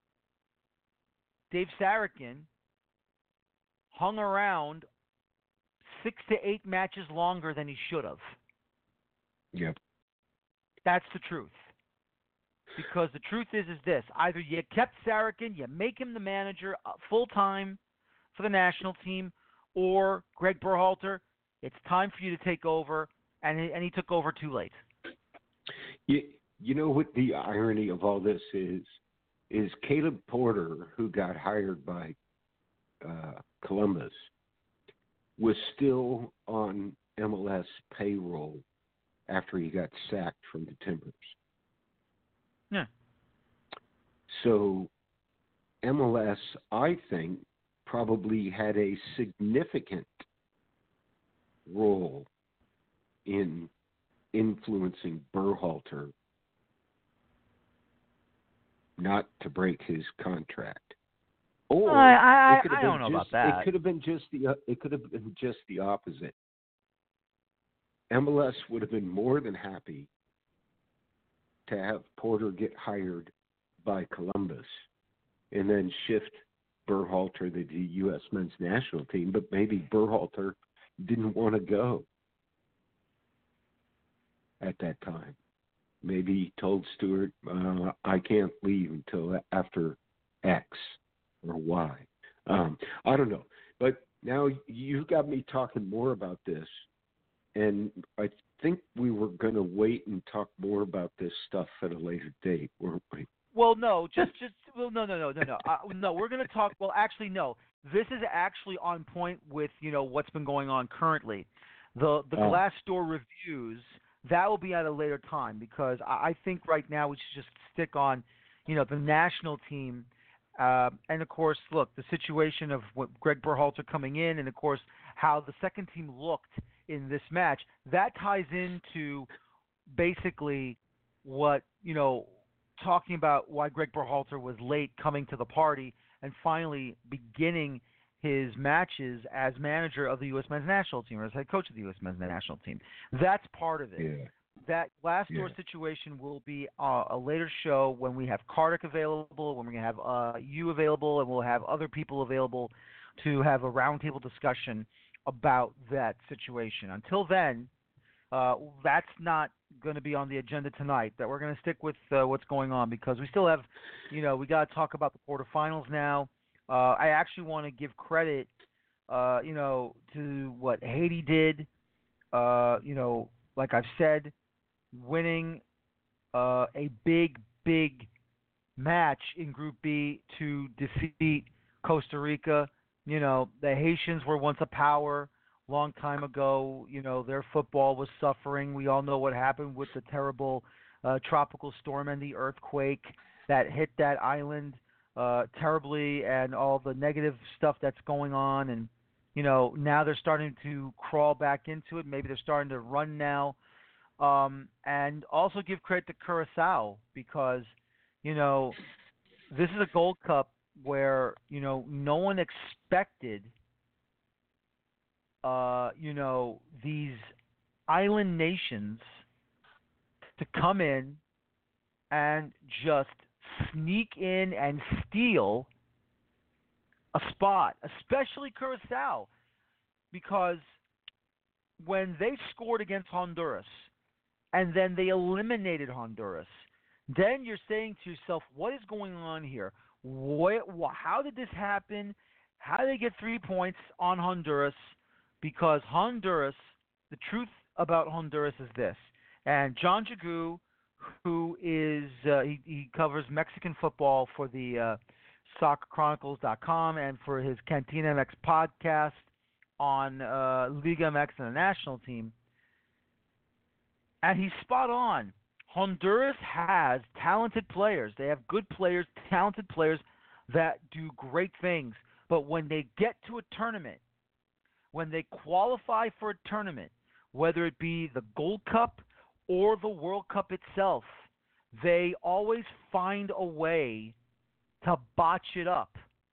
[SPEAKER 2] Dave Sarachan hung around six to eight matches longer than he should have.
[SPEAKER 3] Yep.
[SPEAKER 2] That's the truth. Because the truth is, is this. Either you kept Sarachan, you make him the manager uh, full-time for the national team, or Greg Berhalter, it's time for you to take over, and he, and he took over too late.
[SPEAKER 3] You, you know what the irony of all this is? Is Caleb Porter, who got hired by uh, Columbus, was still on M L S payroll after he got sacked from the Timbers.
[SPEAKER 2] Yeah.
[SPEAKER 3] So M L S, I think, probably had a significant role in influencing Berhalter not to break his contract. Or
[SPEAKER 2] I, I,
[SPEAKER 3] it could have
[SPEAKER 2] I
[SPEAKER 3] been
[SPEAKER 2] don't know
[SPEAKER 3] just,
[SPEAKER 2] about that.
[SPEAKER 3] It could have been just the. Uh, it could have been just the opposite. M L S would have been more than happy to have Porter get hired by Columbus and then shift Berhalter to the U S men's national team. But maybe Berhalter didn't want to go at that time. Maybe he told Stewart, uh, "I can't leave until after X." or why. Um, I don't know. But now you've got me talking more about this, and I think we were going to wait and talk more about this stuff at a later date, weren't we?
[SPEAKER 2] Well, no, just just well, no, no, no, no, no, uh, no. We're going to talk. Well, actually, no. This is actually on point with you know what's been going on currently. The the
[SPEAKER 3] Oh.
[SPEAKER 2] Glassdoor reviews that will be at a later time because I, I think right now we should just stick on you know the national team. Uh, and of course, look, the situation of what Greg Berhalter coming in, and of course how the second team looked in this match. That ties into basically what you know, talking about why Greg Berhalter was late coming to the party and finally beginning his matches as manager of the U S men's national team or as head coach of the U S men's national team. That's part of it.
[SPEAKER 3] Yeah.
[SPEAKER 2] That Glassdoor
[SPEAKER 3] Yeah.
[SPEAKER 2] situation will be uh, a later show when we have Kartik available, when we have uh, you available, and we'll have other people available to have a roundtable discussion about that situation. Until then, uh, that's not going to be on the agenda tonight. That we're going to stick with uh, what's going on because we still have, you know, we got to talk about the quarterfinals now. Uh, I actually want to give credit, uh, you know, to what Haiti did. Uh, you know, like I've said, winning uh, a big, big match in Group B to defeat Costa Rica. You know, the Haitians were once a power long time ago. You know, their football was suffering. We all know what happened with the terrible uh, tropical storm and the earthquake that hit that island uh, terribly and all the negative stuff that's going on. And, you know, now they're starting to crawl back into it. Maybe they're starting to run now. Um, and also give credit to Curacao because, you know, this is a Gold Cup where, you know, no one expected, uh, you know, these island nations to come in and just sneak in and steal a spot, especially Curacao, because when they scored against Honduras and then they eliminated Honduras, then you're saying to yourself, what is going on here? What, how did this happen? How did they get three points on Honduras? Because Honduras, the truth about Honduras is this, and John Jagu, who is, uh, he, he covers Mexican football for the uh, soccer chronicles dot com and for his Cantina M X podcast on uh, Liga M X and the national team. And he's spot on. Honduras has talented players. They have good players, talented players that do great things. But when they get to a tournament, when they qualify for a tournament, whether it be the Gold Cup or the World Cup itself, they always find a way to botch it up.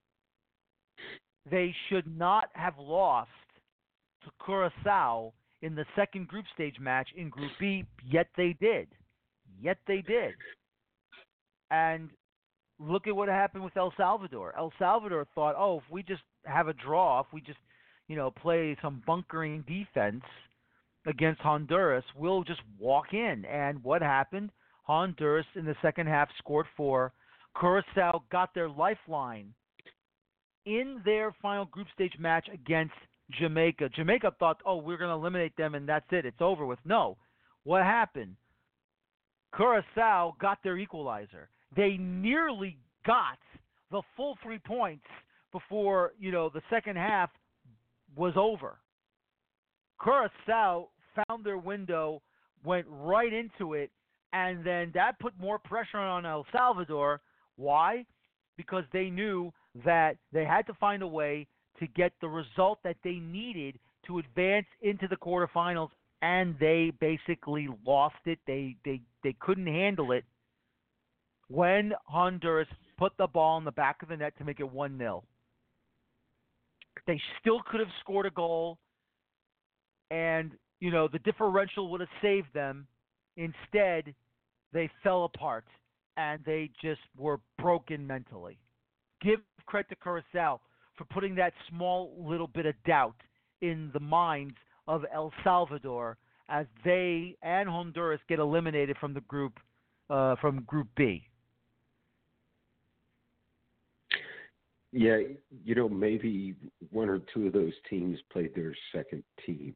[SPEAKER 2] They should not have lost to Curacao in the second group stage match in Group B, yet they did. Yet they did. And look at what happened with El Salvador. El Salvador thought, oh, if we just have a draw, if we just, you know, play some bunkering defense against Honduras, we'll just walk in. And what happened? Honduras in the second half scored four. Curacao got their lifeline in their final group stage match against Jamaica. Jamaica thought, oh, we're going to eliminate them and that's it. It's over with. No. What happened? Curacao got their equalizer. They nearly got the full three points before, you know, the second half was over. Curacao found their window, went right into it, and then that put more pressure on El Salvador. Why? Because they knew that they had to find a way to get the result that they needed to advance into the quarterfinals, and they basically lost it. They they, they couldn't handle it when Honduras put the ball in the back of the net to make it one nil. They still could have scored a goal, and, you know, the differential would have saved them. Instead, they fell apart, and they just were broken mentally. Give credit to Curacao for putting that small little bit of doubt in the minds of El Salvador as they and Honduras get eliminated from the group, uh, from Group B.
[SPEAKER 3] Yeah, you know, maybe one or two of those teams played their second team.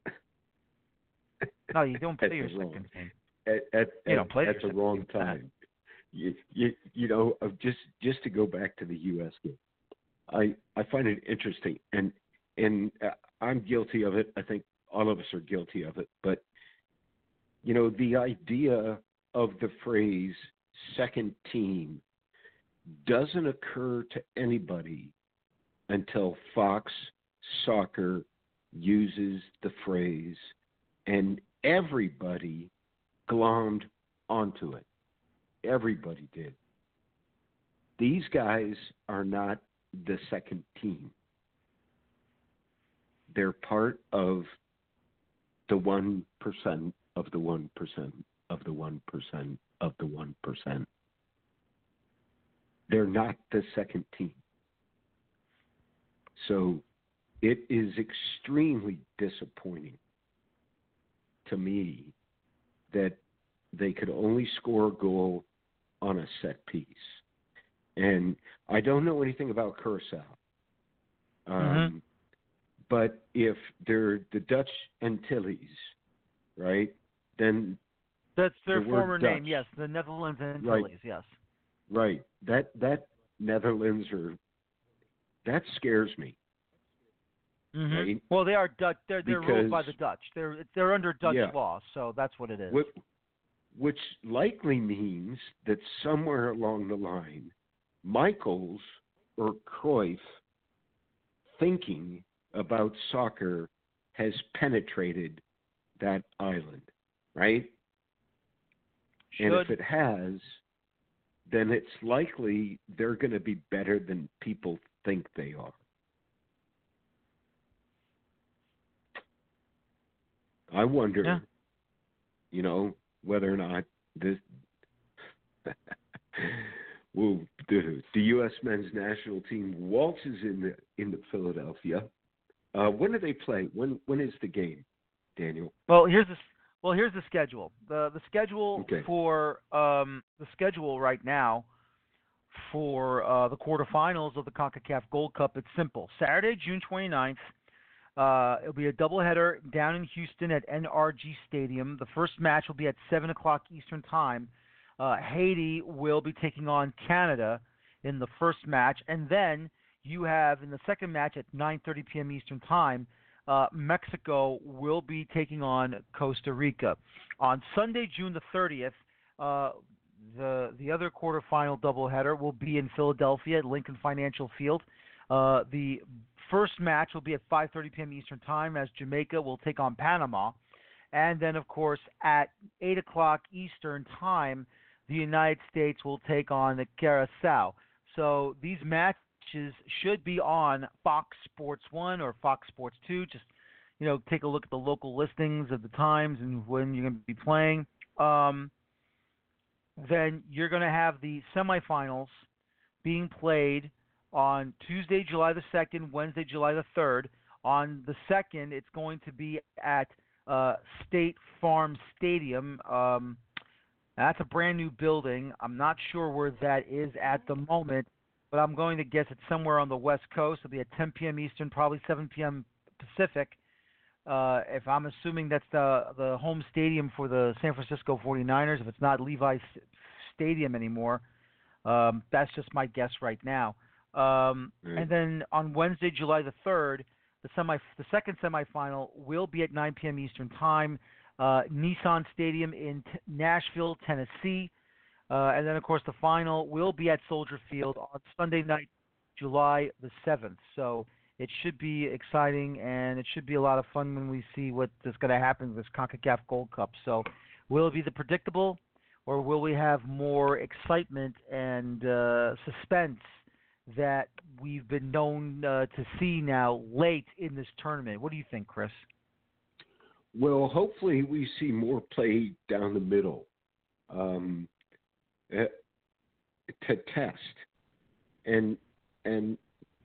[SPEAKER 2] No, you don't
[SPEAKER 3] at
[SPEAKER 2] play your
[SPEAKER 3] the wrong,
[SPEAKER 2] second team.
[SPEAKER 3] At, at,
[SPEAKER 2] You
[SPEAKER 3] at,
[SPEAKER 2] don't play
[SPEAKER 3] at
[SPEAKER 2] your
[SPEAKER 3] the wrong
[SPEAKER 2] second team.
[SPEAKER 3] time. You, you, you know, of just just to go back to the U S game, I I find it interesting, and and uh, I'm guilty of it. I think all of us are guilty of it. But you know, the idea of the phrase "second team" doesn't occur to anybody until Fox Soccer uses the phrase, and everybody glommed onto it. Everybody did. These guys are not the second team. They're part of the one percent of the one percent of the one percent of the one percent. They're not the second team. So it is extremely disappointing to me that they could only score a goal on a set piece. And I don't know anything about Curacao. Um,
[SPEAKER 2] mm-hmm.
[SPEAKER 3] But if they're the Dutch Antilles, right, then
[SPEAKER 2] that's their
[SPEAKER 3] the
[SPEAKER 2] former
[SPEAKER 3] Dutch,
[SPEAKER 2] name, yes, the Netherlands Antilles,
[SPEAKER 3] right,
[SPEAKER 2] yes.
[SPEAKER 3] Right. That that Netherlands are that scares me.
[SPEAKER 2] Mm-hmm.
[SPEAKER 3] Right?
[SPEAKER 2] Well, they are Dutch. They're they're
[SPEAKER 3] because,
[SPEAKER 2] ruled by the Dutch. They're they're under Dutch
[SPEAKER 3] yeah,
[SPEAKER 2] law, so that's what it is.
[SPEAKER 3] Which, which likely means that somewhere along the line, Michaels or Cruyff thinking about soccer has penetrated that island, right?
[SPEAKER 2] Should.
[SPEAKER 3] And if it has, then it's likely they're going to be better than people think they are. I wonder,
[SPEAKER 2] yeah.
[SPEAKER 3] you know, whether or not this well, the, the U S men's national team waltzes in the, in the Philadelphia. Uh, when do they play? When when is the game, Daniel?
[SPEAKER 2] Well, here's the well here's the schedule. the The schedule
[SPEAKER 3] okay.
[SPEAKER 2] for um the schedule right now for uh, the quarterfinals of the CONCACAF Gold Cup. It's simple. Saturday, June twenty-ninth. Uh, it'll be a doubleheader down in Houston at N R G Stadium. The first match will be at seven o'clock Eastern Time. Uh, Haiti will be taking on Canada in the first match. And then you have, in the second match at nine thirty p.m. Eastern Time, uh, Mexico will be taking on Costa Rica. On Sunday, June the thirtieth, uh, the, the other quarterfinal doubleheader will be in Philadelphia at Lincoln Financial Field. Uh, the first match will be at five thirty p.m. Eastern Time as Jamaica will take on Panama. And then, of course, at eight o'clock Eastern Time, the United States will take on the Curacao. So these matches should be on Fox Sports one or Fox Sports two. Just, you know, take a look at the local listings of the times and when you're going to be playing. Um, then you're going to have the semifinals being played on Tuesday, July the second, Wednesday, July the third. On the second, it's going to be at uh, State Farm Stadium. Um, that's a brand new building. I'm not sure where that is at the moment, but I'm going to guess it's somewhere on the West Coast. It'll be at ten p.m. Eastern, probably seven p.m. Pacific. Uh, if I'm assuming that's the the home stadium for the San Francisco forty-niners, if it's not Levi's Stadium anymore, um, that's just my guess right now. Um,
[SPEAKER 3] right.
[SPEAKER 2] And then on Wednesday, July the third, the semi the second semifinal will be at nine p.m. Eastern Time, uh, Nissan Stadium in T- Nashville, Tennessee. Uh, and then, of course, the final will be at Soldier Field on Sunday night, July the seventh. So it should be exciting, and it should be a lot of fun when we see what is going to happen with this CONCACAF Gold Cup. So will it be the predictable, or will we have more excitement and uh, suspense that we've been known uh, to see now late in this tournament? What do you think, Chris?
[SPEAKER 3] Well, hopefully we see more play down the middle um, uh, to test and and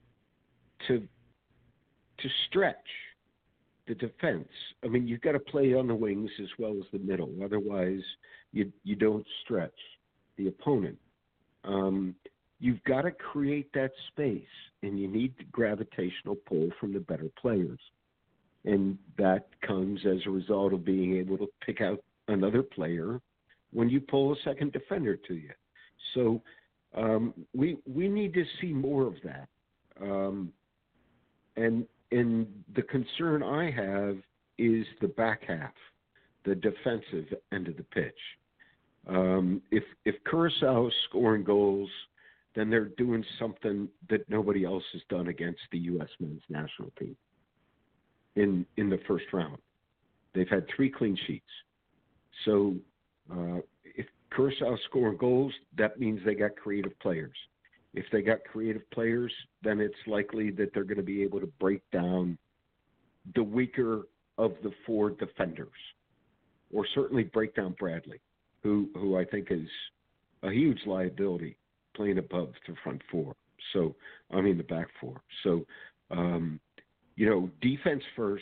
[SPEAKER 3] to to stretch the defense. I mean, you've got to play on the wings as well as the middle. Otherwise, you you don't stretch the opponent. Um, you've got to create that space, and you need the gravitational pull from the better players. And that comes as a result of being able to pick out another player when you pull a second defender to you. So um, we we need to see more of that. Um, and and the concern I have is the back half, the defensive end of the pitch. Um, if if Curacao is scoring goals, then they're doing something that nobody else has done against the U S men's national team in in the first round. They've had three clean sheets. So uh, if Curacao is scoring goals, that means they got creative players. If they got creative players, then it's likely that they're going to be able to break down the weaker of the four defenders, or certainly break down Bradley, who, who I think is a huge liability playing above the front four. So, I mean, the back four. So, um, you know, defense first,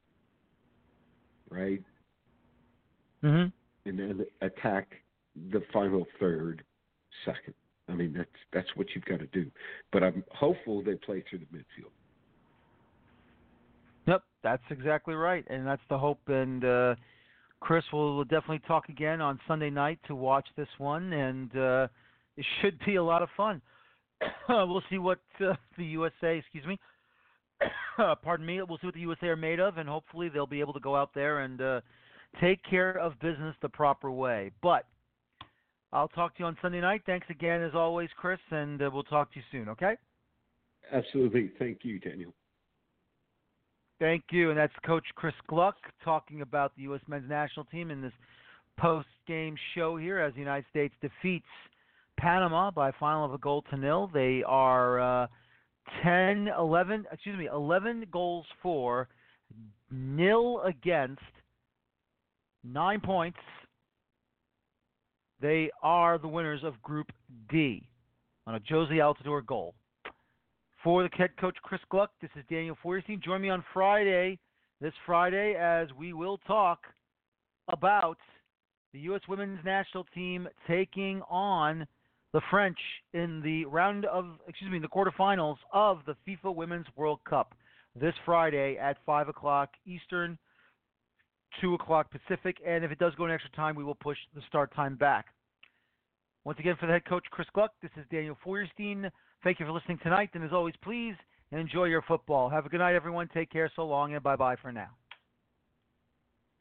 [SPEAKER 3] right?
[SPEAKER 2] Mm-hmm.
[SPEAKER 3] And then attack the final third second. I mean, that's that's what you've got to do. But I'm hopeful they play through the midfield.
[SPEAKER 2] Yep, that's exactly right, and that's the hope. And uh, Chris will definitely talk again on Sunday night to watch this one, and uh, it should be a lot of fun. We'll see what uh, the U S A, excuse me, pardon me, we'll see what the U S A are made of, and hopefully they'll be able to go out there and uh, take care of business the proper way. But I'll talk to you on Sunday night. Thanks again, as always, Chris, and uh, we'll talk to you soon, okay?
[SPEAKER 3] Absolutely. Thank you, Daniel.
[SPEAKER 2] Thank you. And that's Coach Chris Gluck talking about the U S men's national team in this post-game show here as the United States defeats Panama by a final of a goal to nil. They are uh, ten, eleven, excuse me, eleven goals for, nil against, nine points. They are the winners of Group D on a Josie Altidore goal. For the head coach, Chris Gluck, this is Daniel Feuerstein. Join me on Friday, this Friday, as we will talk about the U S women's national team taking on the French in the round of, excuse me, the quarterfinals of the FIFA Women's World Cup this Friday at five o'clock Eastern, two o'clock Pacific, and if it does go in extra time, we will push the start time back. Once again, for the head coach, Chris Gluck, this is Daniel Feuerstein. Thank you for listening tonight, and as always, please enjoy your football. Have a good night, everyone. Take care. So long, and bye-bye for now.